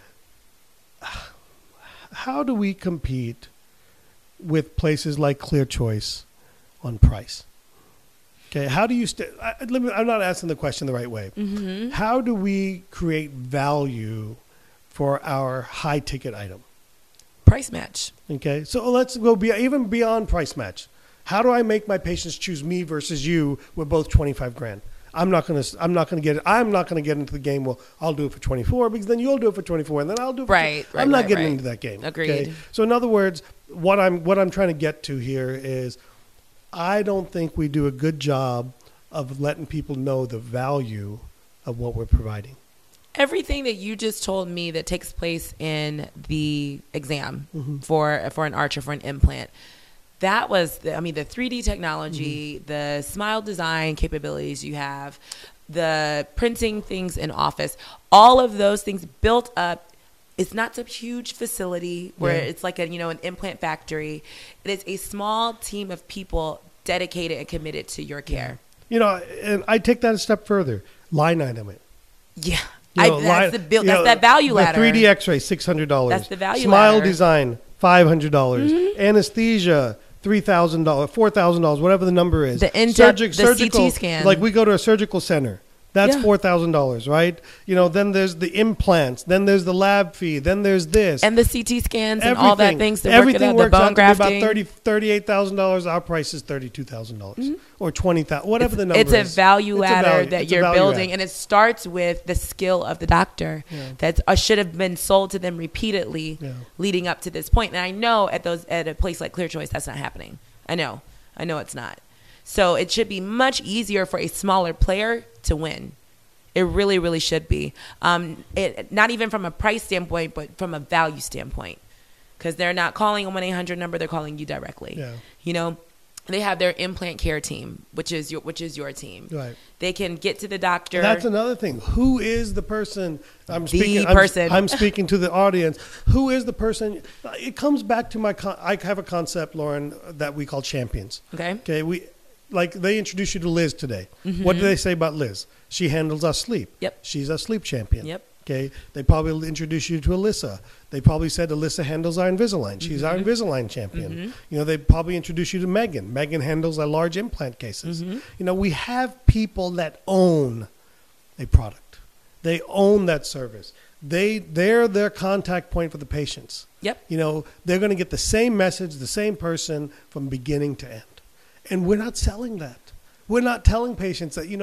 how do we compete with places like ClearChoice on price? Okay, how do you I'm not asking the question the right way. Mm-hmm. How do we create value for our high ticket item? Price match. Okay, so let's go even beyond price match. How do I make my patients choose me versus you? We're both $25,000. I'm not going to get into the game. Well, I'll do it for 24 because then you'll do it for 24 and then I'll do it for right. I'm not getting into that game. Agreed. Okay? So in other words, what I'm trying to get to here is I don't think we do a good job of letting people know the value of what we're providing. Everything that you just told me that takes place in the exam for an arch or for an implant, that was, the 3D technology, the smile design capabilities you have, the printing things in office, all of those things built up. It's not some huge facility where it's like an implant factory. It is a small team of people dedicated and committed to your care. And I take that a step further. Line item it. Yeah. That's that value ladder. The 3D X-ray, $600. That's the value Smile ladder. design, $500. Anesthesia, $3,000, $4,000, whatever the number is. The surgical, CT scan. Like we go to a surgical center. That's $4,000, right? Then there's the implants. Then there's the lab fee. Then there's this. And the CT scans and all that things to work it out. The bone grafting. About $38,000. Our price is $32,000 or $20,000, whatever the number is. It's a value ladder that you're building. And it starts with the skill of the doctor that should have been sold to them repeatedly leading up to this point. And I know at a place like ClearChoice, that's not happening. I know it's not. So it should be much easier for a smaller player to win. It really, really should be. Not even from a price standpoint, but from a value standpoint. Because they're not calling a 1-800 number, they're calling you directly. Yeah. They have their implant care team, which is your team. Right. They can get to the doctor. That's another thing. Who is the person? I'm speaking to the audience. Who is the person? It comes back to I have a concept, Lauren, that we call champions. Okay. They introduced you to Liz today. What do they say about Liz? She handles our sleep. Yep. She's a sleep champion. Yep. Okay. They probably introduced you to Alyssa. They probably said Alyssa handles our Invisalign. She's our Invisalign champion. They probably introduced you to Megan. Megan handles our large implant cases. We have people that own a product. They own that service. They're their contact point for the patients. Yep. They're going to get the same message, the same person from beginning to end. And we're not selling that. We're not telling patients that,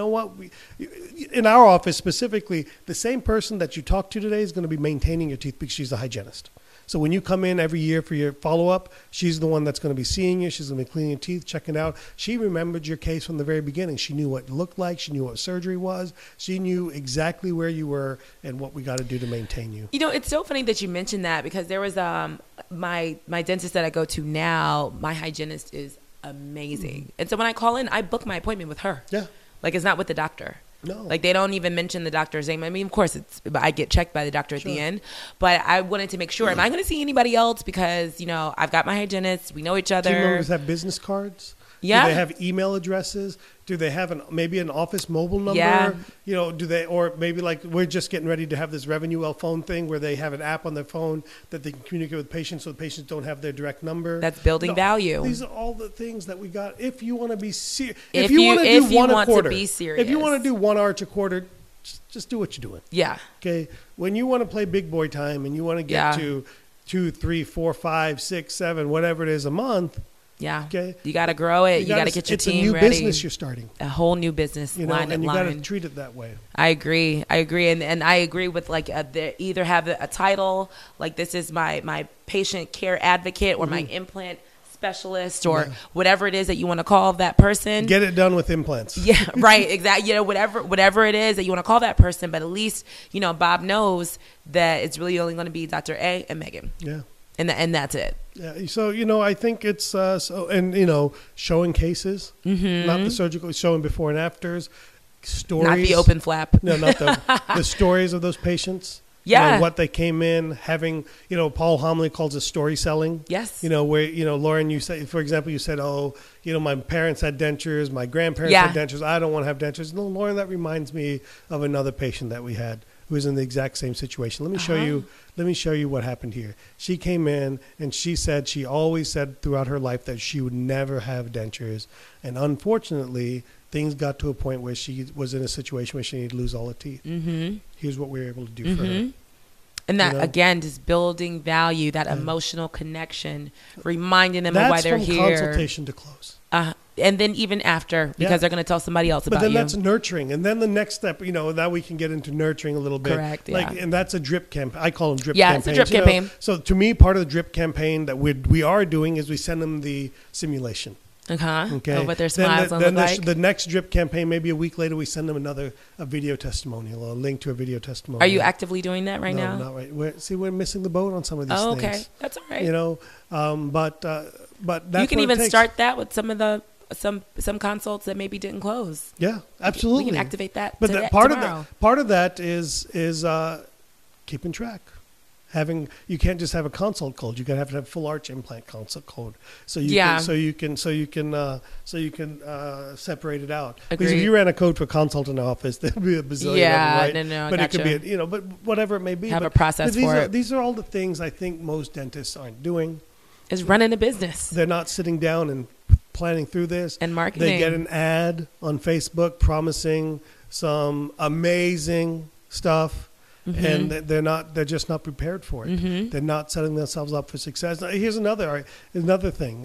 in our office specifically, the same person that you talk to today is going to be maintaining your teeth because she's a hygienist. So when you come in every year for your follow-up, she's the one that's going to be seeing you. She's going to be cleaning your teeth, checking out. She remembered your case from the very beginning. She knew what it looked like. She knew what surgery was. She knew exactly where you were and what we got to do to maintain you. It's so funny that you mentioned that because there was my dentist that I go to now, my hygienist is amazing. And so when I call in, I book my appointment with her. Yeah. It's not with the doctor. No. They don't even mention the doctor's name. I mean, of course, I get checked by the doctor at the end, but I wanted to make sure, am I going to see anybody else? Because, I've got my hygienist. We know each other. Team members have business cards. Yeah. Do they have email addresses? Do they have maybe an office mobile number? Yeah. Do they, or maybe we're just getting ready to have this RevenueWell phone thing where they have an app on their phone that they can communicate with patients so the patients don't have their direct number. That's building value. These are all the things that we got. If you want to be serious, if you want to be serious, if you want to do one arch a quarter, just do what you're doing. Yeah. Okay. When you want to play big boy time and you want to get to 2, 3, 4, 5, 6, 7, whatever it is a month. Yeah. Okay. You got to grow it. You got to get your team ready. It's a new ready. business you're starting. A whole new business line and you got to treat it that way. I agree. And I agree with like they either have a title like this is my patient care advocate or my implant specialist or whatever it is that you want to call that person. Get it done with implants. Yeah, right. Exactly. Whatever it is that you want to call that person, but at least Bob knows that it's really only going to be Dr. A and Megan. Yeah. And that's it. Yeah. So, I think it's, showing cases, not the surgical, showing before and afters, stories. Not the open flap. No, not the stories of those patients. Yeah. What they came in having, Paul Homily calls it story selling. Yes. Where, Lauren, you say, for example, you said, my parents had dentures, my grandparents had dentures. I don't want to have dentures. No, Lauren, that reminds me of another patient that we had who was in the exact same situation. Let me show you what happened here. She came in and she always said throughout her life that she would never have dentures. And unfortunately, things got to a point where she was in a situation where she needed to lose all her teeth. Mm-hmm. Here's what we were able to do for her. And that, again, just building value, that emotional connection, reminding them of why they're here. That's from consultation to close. And then even after, because they're going to tell somebody else about you. But then that's nurturing. And then the next step, now we can get into nurturing a little bit. Correct, yeah. And that's a drip campaign. I call them drip campaigns. Yeah, it's a drip campaign. So to me, part of the drip campaign that we are doing is we send them the simulation. Okay. Of what their smiles look like. The next drip campaign, maybe a week later, we send them a video testimonial, a link to a video testimonial. Are you actively doing that right now? No, not right. We're missing the boat on some of these things. Oh, okay. That's all right. But that's you can even start that with some of the some consults that maybe didn't close. Yeah, absolutely. We can activate that. But today, part of that is keeping track. You can't just have a consult code. You have to have full arch implant consult code. So you can separate it out. Agreed. Because if you ran a code for consult in the office, there'd be a bazillion. Yeah, of them, right? no, but gotcha. It could be but whatever it may be. Have a process for it. These are all the things I think most dentists aren't doing. Is running a business. They're not sitting down and planning through this. And marketing. They get an ad on Facebook promising some amazing stuff. Mm-hmm. And they're just not prepared for it. Mm-hmm. They're not setting themselves up for success. Now, here's another thing.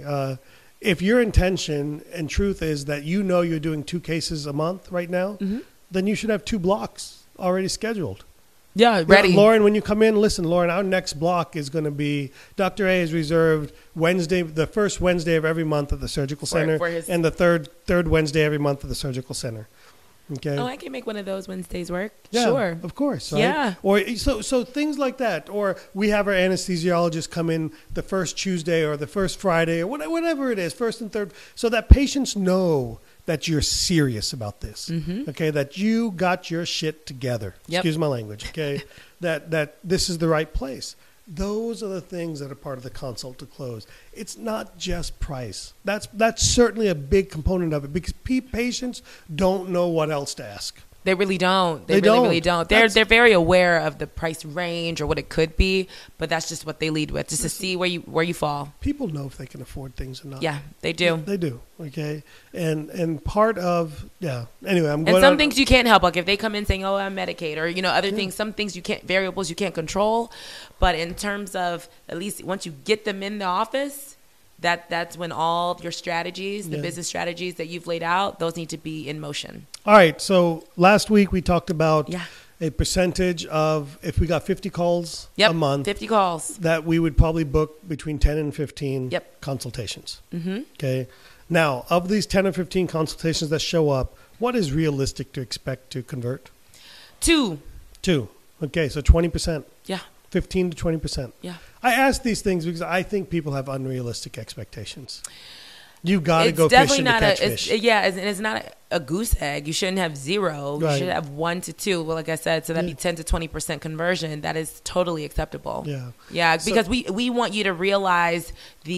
If your intention and truth is that you're doing 2 cases a month right now, then you should have 2 blocks already scheduled. Yeah, ready. Lauren, when you come in, listen, Lauren, our next block is going to be Dr. A is reserved the first Wednesday of every month at the surgical center and the third Wednesday every month at the surgical center. Okay. Oh, I can make one of those Wednesdays work. Yeah, sure. Of course. Right? Yeah. Or so things like that. Or we have our anesthesiologist come in the first Tuesday or the first Friday or whatever it is, first and third, so that patients know that you're serious about this. Mm-hmm. Okay, that you got your shit together. Yep. Excuse my language. Okay, that this is the right place. Those are the things that are part of the consult to close. It's not just price. That's certainly a big component of it because patients don't know what else to ask. They really don't. They really don't. They're very aware of the price range or what it could be, but that's just what they lead with, just to see where you fall. People know if they can afford things or not. Yeah, they do. They do. Okay, and part of Anyway, I'm going. And some things you can't help. Like if they come in saying, "Oh, I'm Medicaid," or other things. Some things variables you can't control. But in terms of at least once you get them in the office. That's when all your strategies, the business strategies that you've laid out, those need to be in motion. All right. So last week we talked about a percentage of if we got 50 calls a month. 50 calls. That we would probably book between 10 and 15 consultations. Mm-hmm. Okay. Now, of these 10 or 15 consultations that show up, what is realistic to expect to convert? 2. Okay. So 20%. Yeah. 15 to 20%. Yeah. I ask these things because I think people have unrealistic expectations. You got to go fishing to catch fish. It's not a goose egg. You shouldn't have 0. Right. You should have 1 to 2. Well, like I said, so that'd be 10 to 20% conversion. That is totally acceptable. Yeah. Yeah, because we want you to realize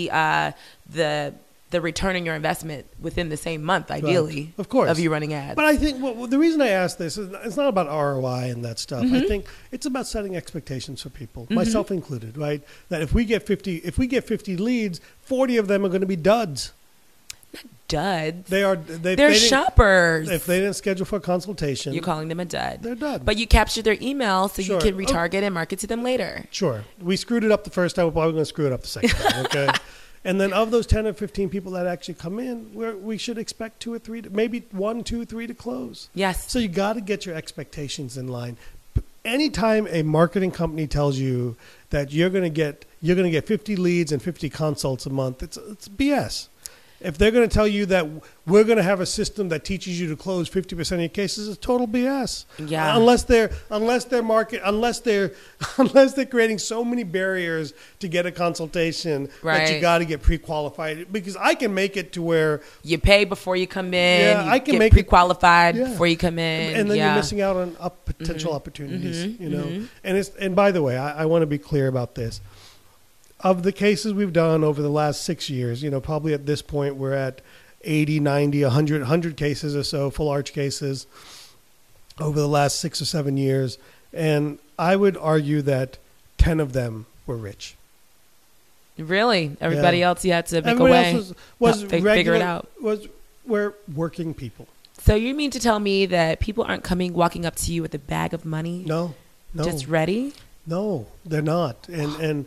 the return on your investment within the same month, ideally, right. Of course, of you running ads. But I think the reason I ask this is it's not about ROI and that stuff. Mm-hmm. I think it's about setting expectations for people, myself included. Right? That if we get 50 leads, 40 of them are going to be duds. Duds. They're shoppers. If they didn't schedule for a consultation, You're calling them a dud. They're dud. But you captured their email so Sure. you can retarget and market to them later. Sure. We screwed it up the first time. We're probably going to screw it up the second time, okay? And then of those 10 or 15 people that actually come in, we should expect 2 or 3, maybe 1, 2, 3 to close. Yes. So you got to get your expectations in line. Anytime a marketing company tells you that you're going to get 50 leads and 50 consults a month, it's BS. If they're going to tell you that we're going to have a system that teaches you to close 50% of your cases, it's total BS. Yeah. Unless they're creating so many barriers to get a consultation that you got to get pre-qualified. Because I can make it to where you pay before you come in. Yeah, I can get make pre-qualified before you come in, and then you're missing out on potential opportunities. You know, and by the way, I want to be clear about this. Of the cases we've done over the last 6 years, you know, probably at this point we're at 80, 90, 100 cases or so, full arch cases over the last 6 or 7 years. And I would argue that 10 of them were rich. Really? Everybody else you had to make Everybody a way else was regular, figure it out. We're working people. So you mean to tell me that people aren't walking up to you with a bag of money? No. Just ready? No, they're not. And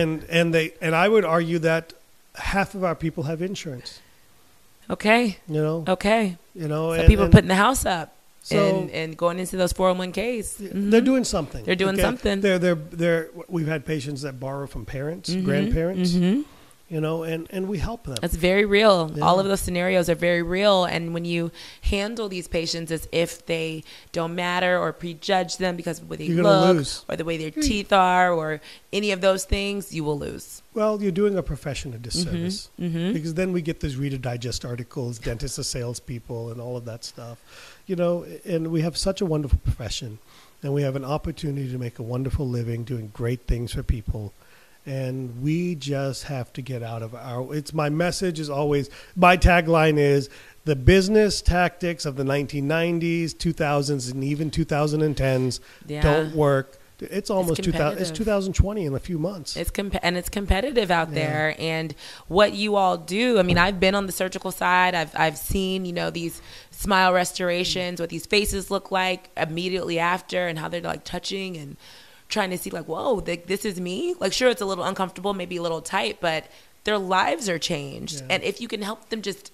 I would argue that half of our people have insurance. Okay. You know. Okay. You know, so people are putting the house up so, and going into those 401ks. They're doing something. They're doing something. We've had patients that borrow from parents, grandparents. You know, and we help them. That's very real. Yeah. All of those scenarios are very real. And when you handle these patients as if they don't matter or prejudge them because of the way they look or the way their teeth are or any of those things, you will lose. Well, you're doing a profession a disservice because then we get these Reader Digest articles, dentists are salespeople and all of that stuff. You know, and we have such a wonderful profession and we have an opportunity to make a wonderful living doing great things for people. And we just have to get out of my message is always, my tagline is the business tactics of the 1990s, 2000s, and even 2010s don't work. It's almost 2020 in a few months. It's competitive out there. And what you all do, I mean, I've been on the surgical side. I've seen, you know, these smile restorations, what these faces look like immediately after and how they're like touching and trying to see like, whoa, this is me. Like, sure, it's a little uncomfortable, maybe a little tight, but their lives are changed. Yeah. And if you can help them just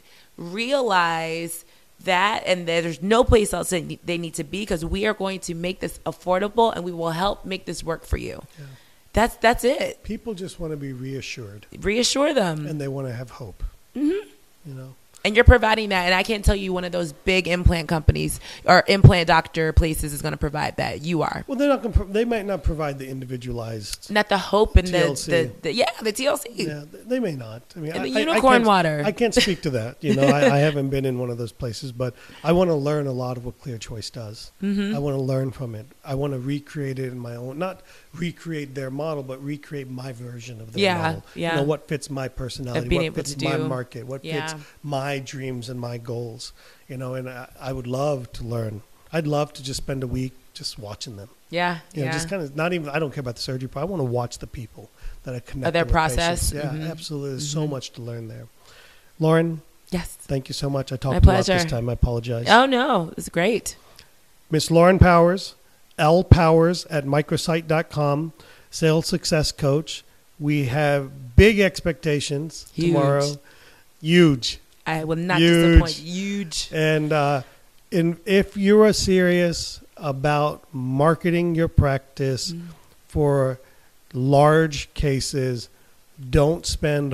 realize that and there's no place else they need to be because we are going to make this affordable and we will help make this work for you. Yeah. That's it. People just want to be reassured. Reassure them. And they want to have hope. You know? And you're providing that. And I can't tell you one of those big implant companies or implant doctor places is going to provide that. You are. Well, they might not provide the individualized. Not the hope and TLC. the TLC. Yeah, they may not. I mean, and the unicorn water. I can't speak to that. You know, I haven't been in one of those places, but I want to learn a lot of what Clear Choice does. I want to learn from it. I want to recreate it in my own, not recreate their model, but recreate my version of their model. Yeah. You know, what fits my personality, what fits my market, what fits my dreams and my goals, you know, and I would love to learn. I'd love to just spend a week just watching them. Yeah. You know, just kind of I don't care about the surgery part. I want to watch the people that are connected. Their process. Patients. Yeah, absolutely. There's so much to learn there. Lauren. Yes. Thank you so much. I talked a lot this time. I apologize. Oh, no. It's great. Miss Lauren Powers, lpowers at microsite.com, sales success coach. We have big expectations tomorrow. Huge. I will not disappoint. Huge. And if you are serious about marketing your practice for large cases, don't spend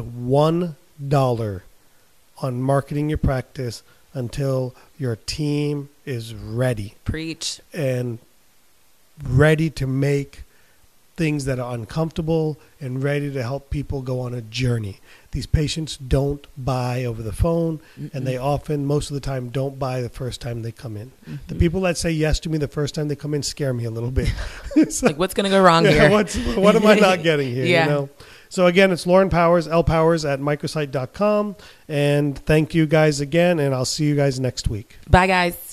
$1 on marketing your practice until your team is ready. Preach. And ready to make things that are uncomfortable and ready to help people go on a journey. These patients don't buy over the phone, and they often, most of the time, don't buy the first time they come in. The people that say yes to me the first time they come in scare me a little bit. So, like, what's going to go wrong here? What am I not getting here? You know? So again, it's Lauren Powers, lpowers at microsite.com. And thank you guys again, and I'll see you guys next week. Bye, guys.